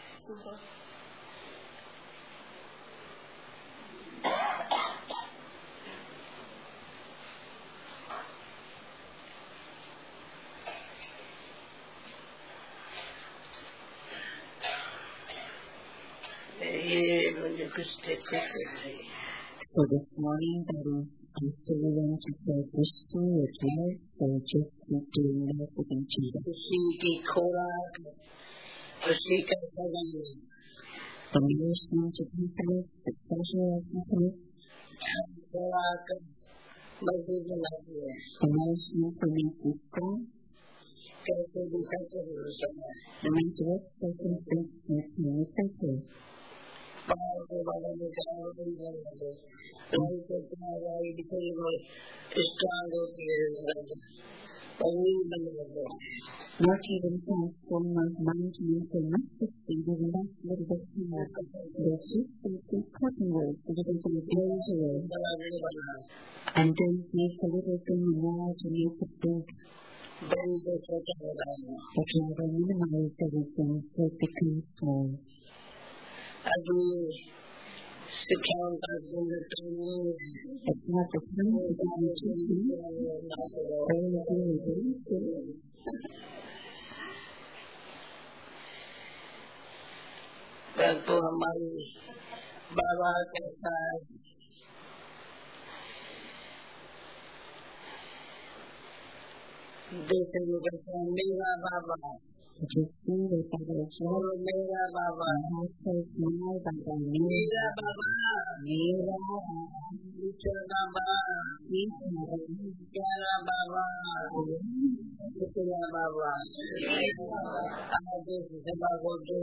So this morning, Daddy, I'm still going to say this to you, right? So just keep doing that with each other. खुशी की खुराक, खुशी का सगन, the nourishment of happiness, the pleasure of happiness, खुराक मजबूत बनाती है, the nourishment for me to strong, कैसे भी सत्य हो सकता है, no matter what circumstance makes me mistaken. बाहर के बारे में जाओ नहीं करते, वही तो तुम्हारा दिखाई में स्ट्रांग होती है, पगड़ी बन जाते हैं। Not even transform my mind into a massive speed in that little bit more. They just simply cutting words so that it can blaze away. And don't make a little thing more to make it big. But rather minimize everything so it becomes small. अभी शिक्षाओं का It's not the time to be teaching. All of you are doing it. तो हमारी बाबा कहता है दूसरे लोग कहते हैं मेरा बाबा, मेरा बाबा, मेरा बाबा, दूसरा बाबा, प्यारा बाबा, दूसरा बाबा, आगे सभा को जो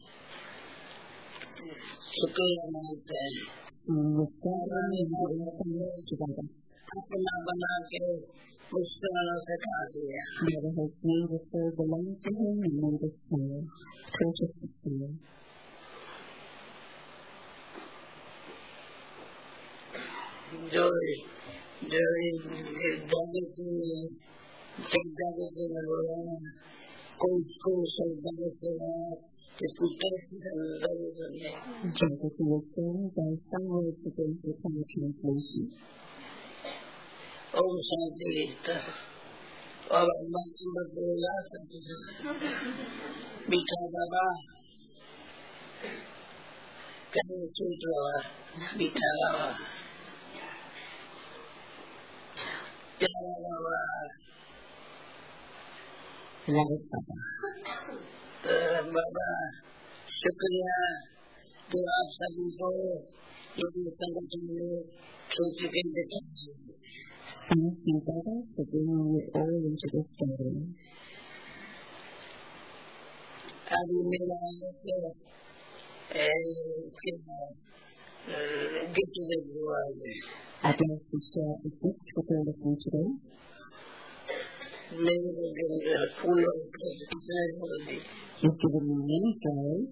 शुक्रिया मानते हैं अपना बना के मुस्कुराना सिखा दिया। जो जागृति में बोला कोई शब्द किसी ओम शांति और बाकी बदलेगा मीठा बाबा कहीं चूट रहा मीठा बाबा प्यारा बाबा बाबा शुक्रिया तो आप सभी को ये संगठन में छोटे Thank you, Baba, for bringing you all into this gathering. अभी मेरा get together हुआ है. I'd like to share a gift with all of you today. You've given me many flowers.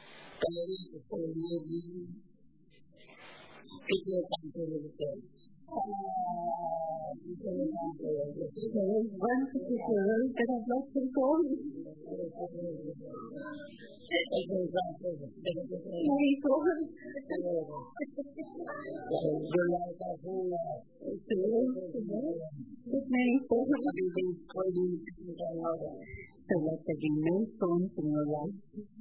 There is one particular rose that I'd like to call you. Mary Cohen. Mary Cohen. So let there be no thorns in your life.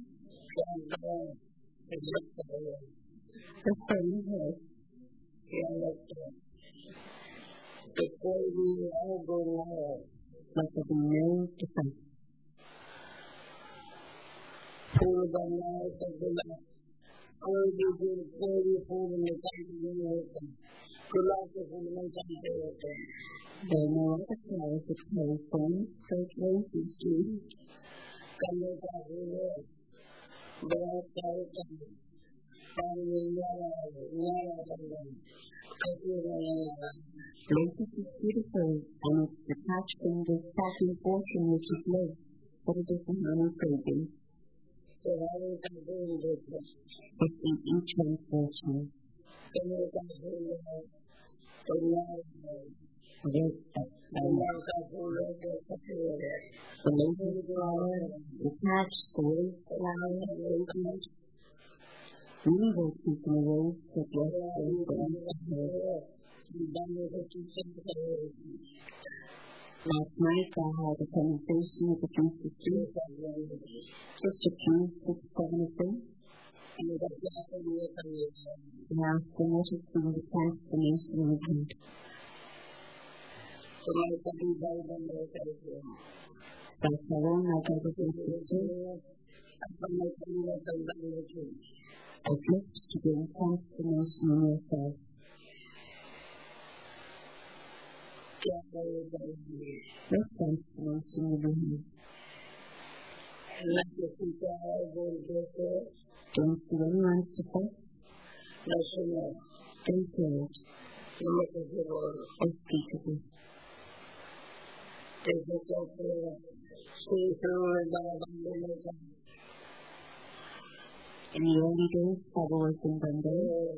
The same here. Before we all go now, let there be no defense. फूल बनना है सगुला कोई भी फूल निकालते नहीं होते गुलाब के फूल निकालते होते हैं. There are no other flowers that carry thorns, so roses do. कमल का फूल है बहुत सारे कमल पानी में न्यारा Lotus is beautiful and it's detached from the satin portion which is love, but it doesn't have any fragrance. It's in each one's fortune. The lotus flower, detached, the rose flower, roses. Many roses in a rose that bless Last night I had a conversation with a few sisters, just a few, 6, 7 of them. I asked them what has been the transformation we've had. That's our own, my brothers and sisters. I've looked to bring transformation in yourself. What transformation will you have? Don't see anyone to fight. Don't hear it. Or speak of it. In the early days, Baba was in Bombay.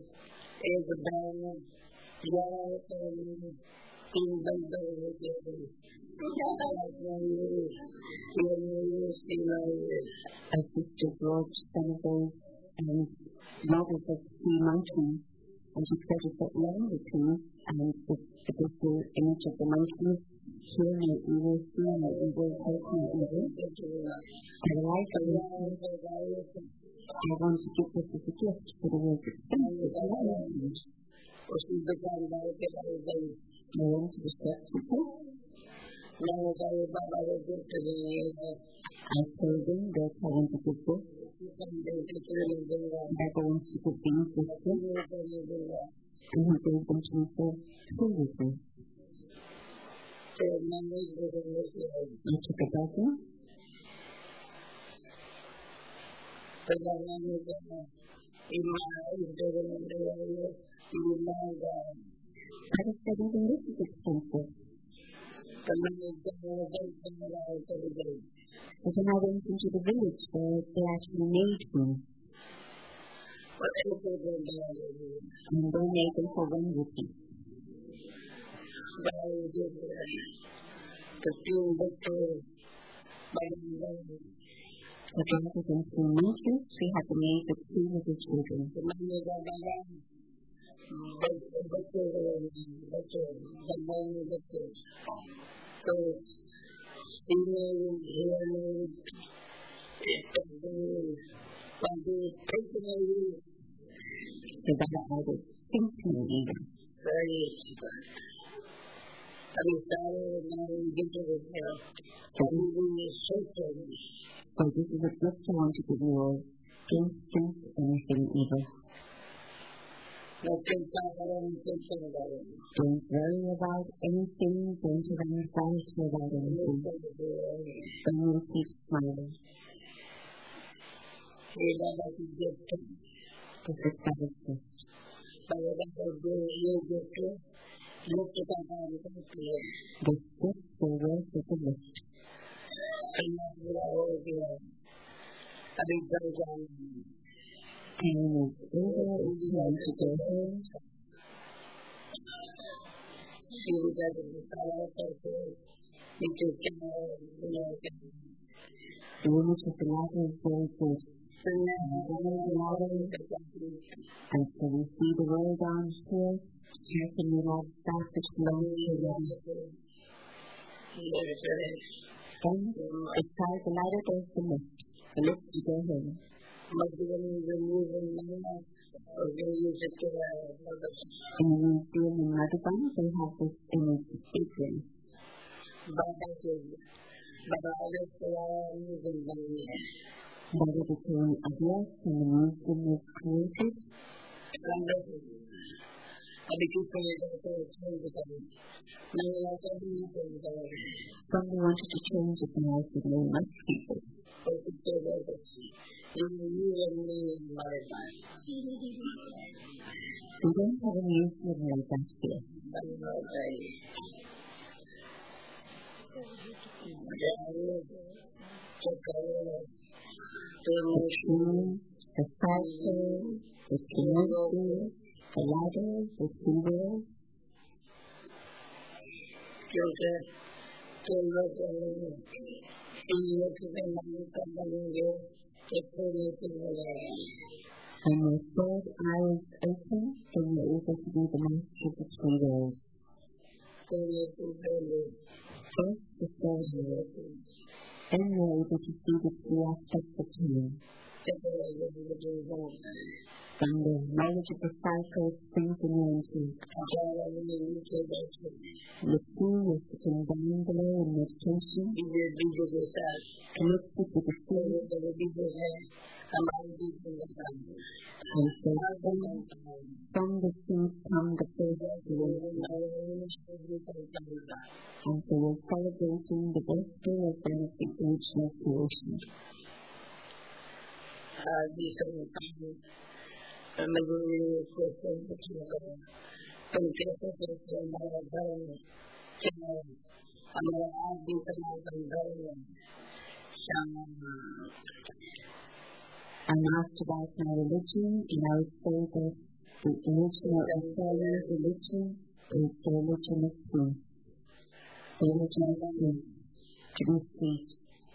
A sister brought some of those models of sea monkeys, and she said it got long the two, and the beautiful image of the monkeys, hearing it, we were seeing it, we were taking it, we were. I like it. I want to give this as a gift, but it was expensive. I went to the steps with her. I told them that I want to give this. That I want to give things with her. And he gave them to me for free with me. I took a dozen. I just said, even this is expensive. But then I went into the village where they actually made them. And they made them for 1 rupee. But rather than 2 monkeys, we had them made with 2 little children. So, female, human, personally, about it thinking even. very expert. I mean, started knowing different, So this is a good time to give you all. Don't think anything evil. Don't worry about anything. Don't have anxiety about anything. And you'll keep smiling. This is God's gift. This gift will work with the lift. And it's over, it's time to go home. The image of the water is very good. And so we see the world down here. Here can we not start to flow together. Then beside the ladder there's the lift. The lift to go home. In the museum in Madhuban, they have this image of Adrian. Baba became a guest and the museum was created. Somebody wanted to change it and I said, no, I must keep it. We don't have a museum like that here. The tree, the cycle, the community, the ladder, the symbols. When your third eye is open, then you're able to be the master of the three worlds. First, the third eye. Then you're able to see the three aspects of time. Then the knowledge of the cycle springs in your intellect. The two is sitting down below in meditation, connected with the sea. And so from the sea come the first creation. And so we're celebrating the birthday of the original creation. I'm asked about my religion, and I would say that the original Israeli religion is the religion of peace. The religion of peace, to be sweet.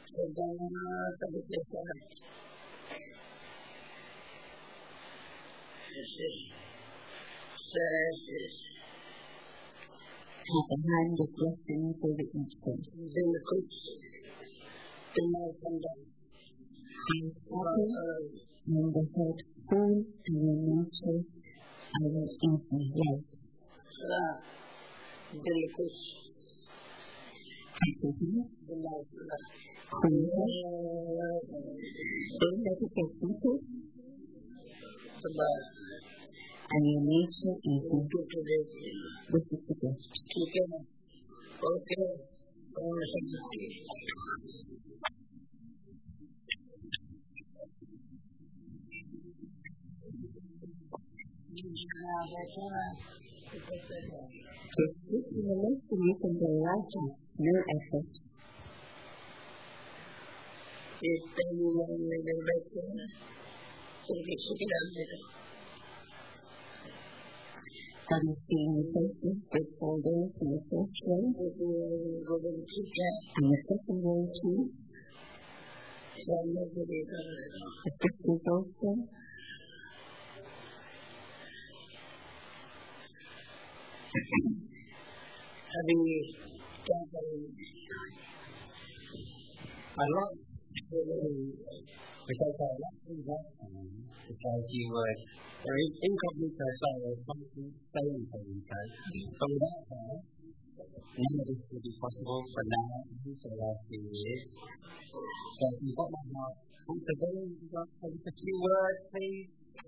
Have a hand of blessings over each person. Hands open, and the head full, and your nature, our easy life. Don't let it get deeper. And your nature is this is the best. Just sit in the list and you can go right up. No effort. That is seeing the faces with folders in the first row. And the second row too. The fifth is also. I love because I love that because you were very incognito, so I was constantly saying things. So without her, none of this would be possible for now, for the last few years. So you've got my heart. Once again, you've got just a few words, please.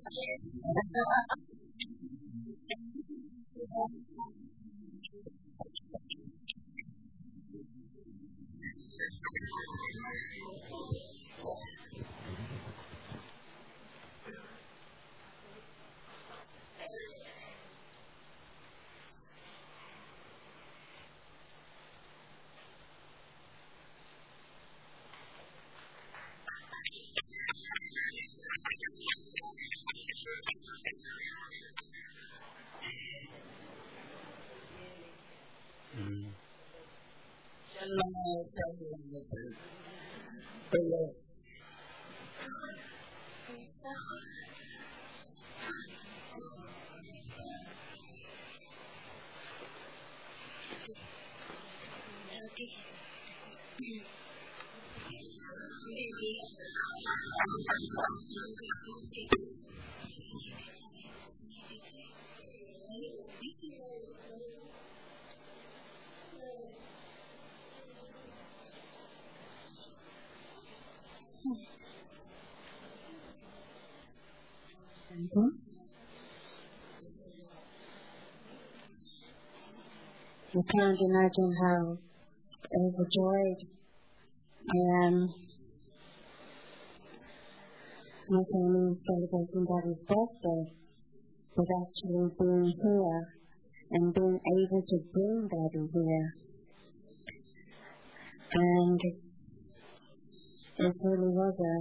You can't imagine how overjoyed I am, not only celebrating Daddy's birthday, but actually being here and being able to bring Daddy here. And it really was a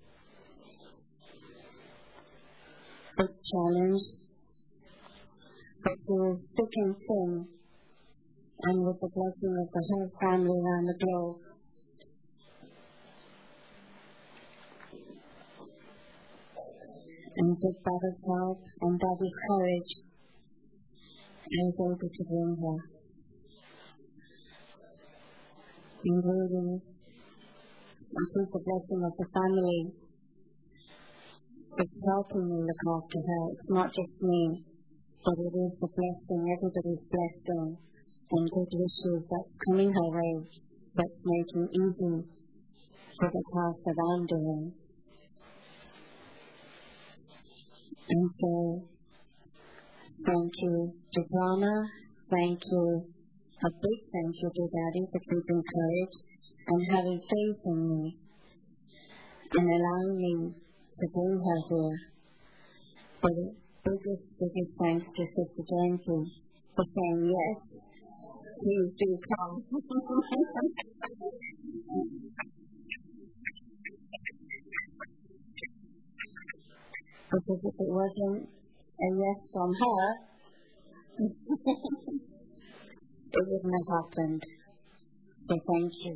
big challenge, but through thick and thin, and with the blessing of the whole family around the globe, and with Daddy's help and Daddy's courage, I was able to bring her. And really, I think the blessing of the family is helping me look after her. It's not just me, but it is the blessing, everybody's blessing and good wishes that's coming her way, that's making easy for the task that I'm doing. And so, thank you to Drama, thank you, a big thank you to Daddy for keeping courage and having faith in me and allowing me to bring her here. But the biggest thanks to Sister Jancy for saying yes. Please do come. Because if it wasn't a yes from her, it wouldn't have happened. So thank you.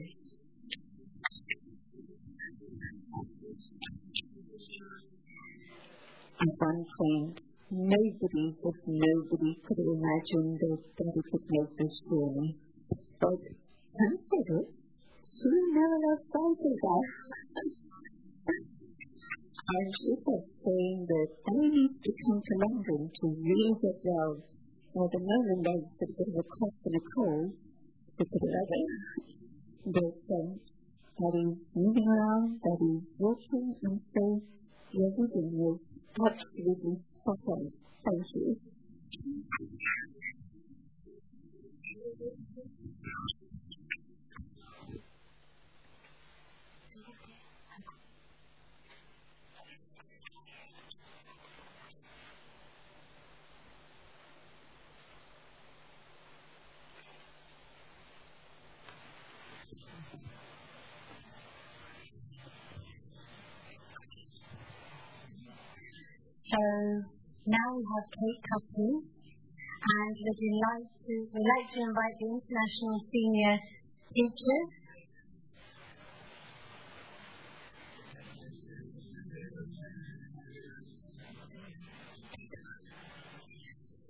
As one queen, nobody could have imagined that Daddy could make this journey. But consider, she never lost sight of that. And she was saying that they need to come to London to really get well. Well, the moment they had a bit of a cough and a cold, they could have had it. But Daddy's moving around, Daddy's walking, and so everything was absolutely spot on. Thank you. So now we have Kate Cuppy, and we'd like to invite the International Senior Teachers.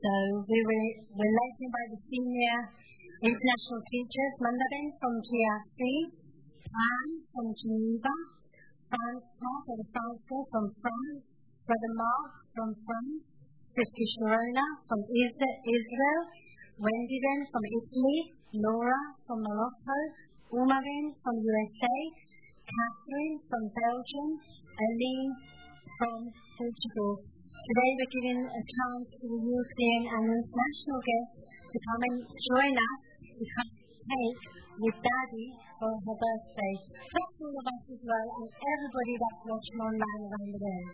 So we were led in by the senior international teachers, Mandabin from GRC, Anne from Geneva, Francois or the Francois from France, Brother Mark from France, Christy Sharona from Israel, Wendy then from Italy, Laura from Morocco, Umarin from USA, Catherine from Belgium, Aline from Portugal. Today we're giving a chance to the European and international guests to come and join us to have cake with Daddy for her birthday. Plus all of us as well and everybody that's watching online around the world.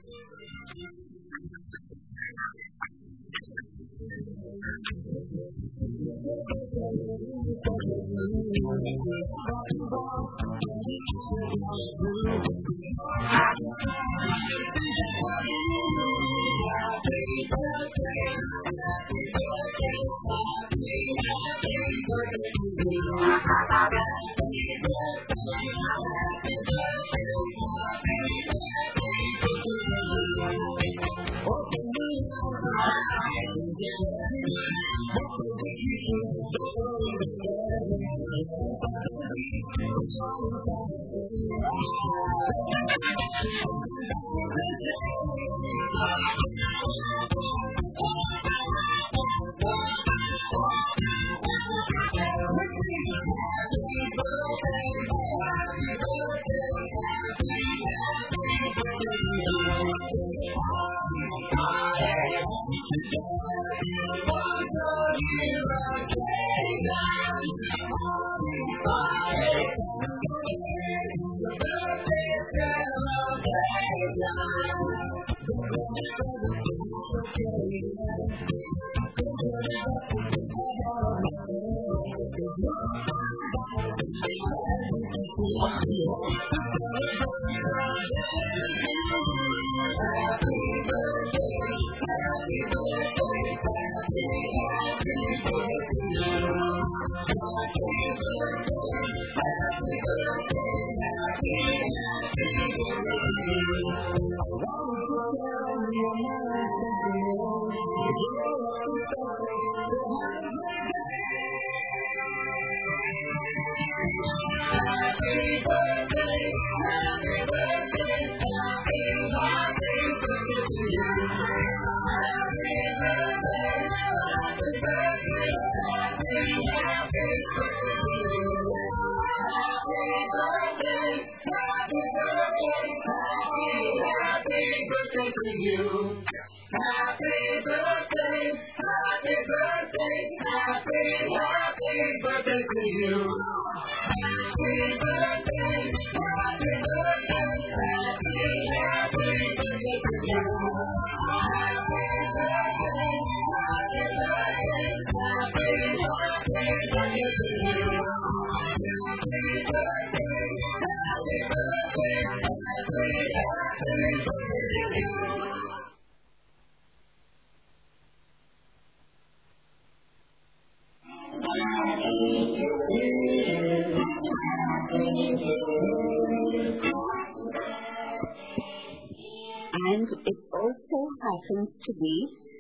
And it also happens to be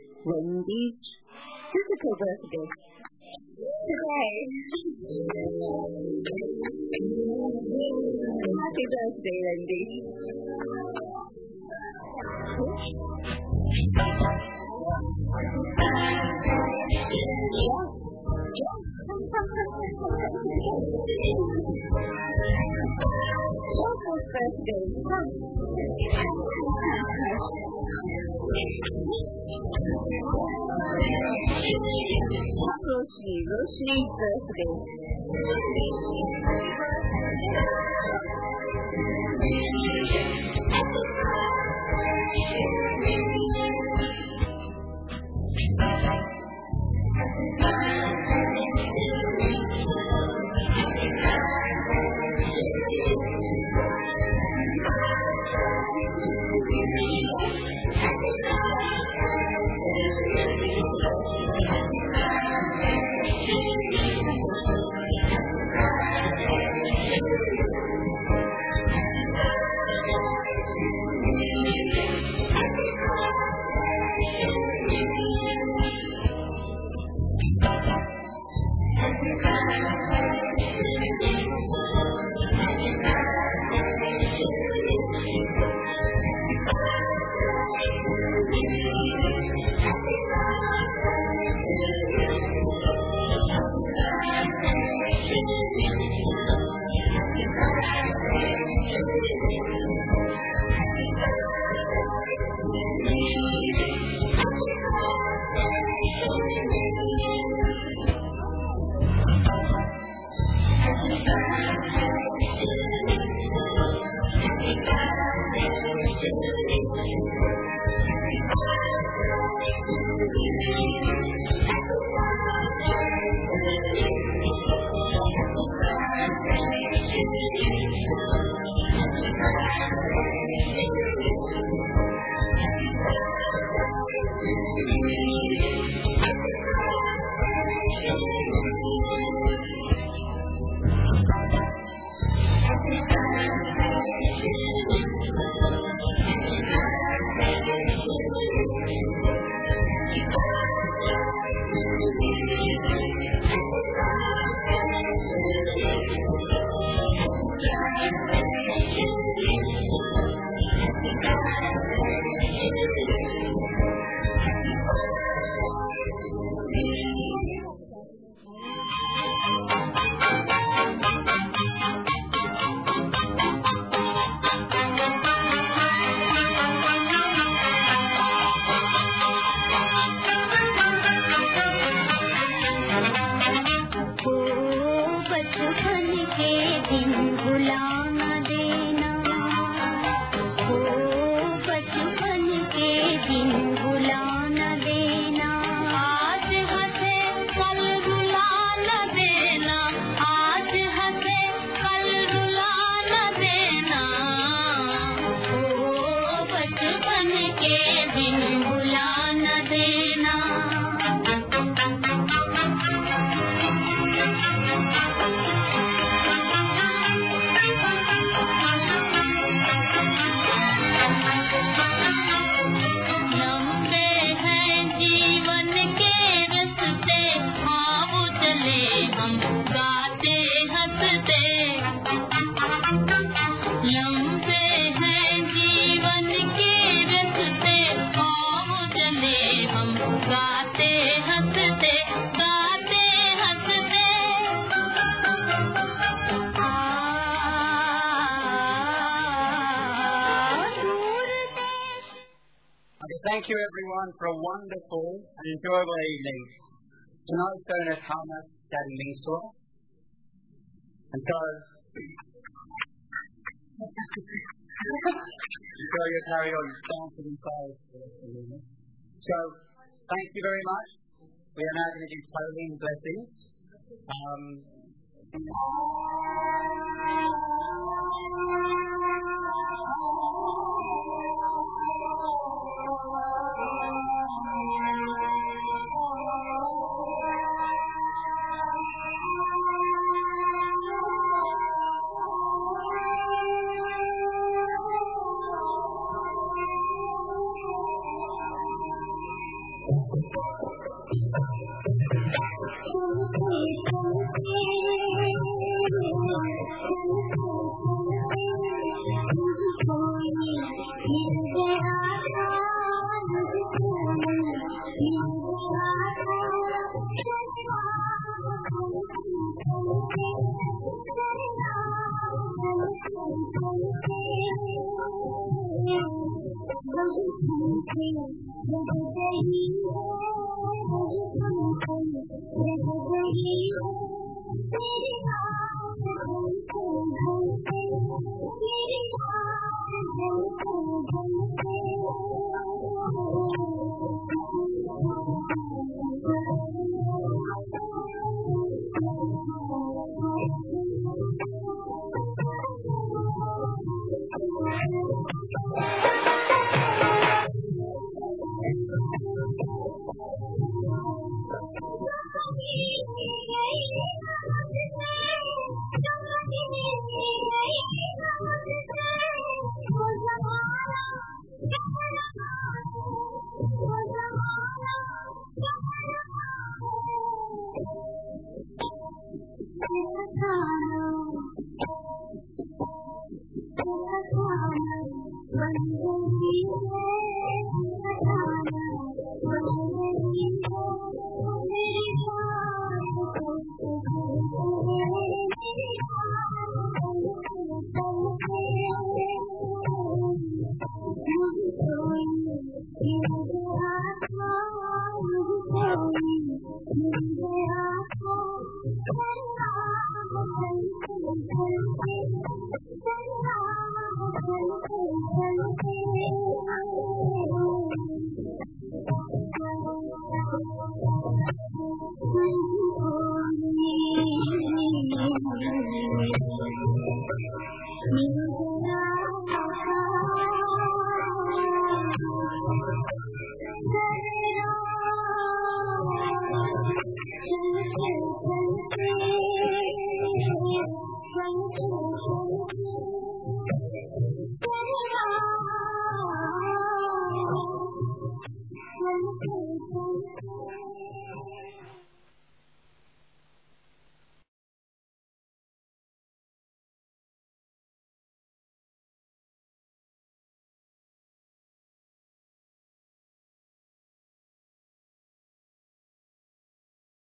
Wendy's physical birthday today. Happy birthday, Wendy. Birthday. Roshi's birthday. Thank you, everyone, for a wonderful and enjoyable evening. Tonight's going as how much Daddy means to us. And so, you'll carry on dancing inside. So, thank you very much. We are now going to do Pauline blessings. Thank you.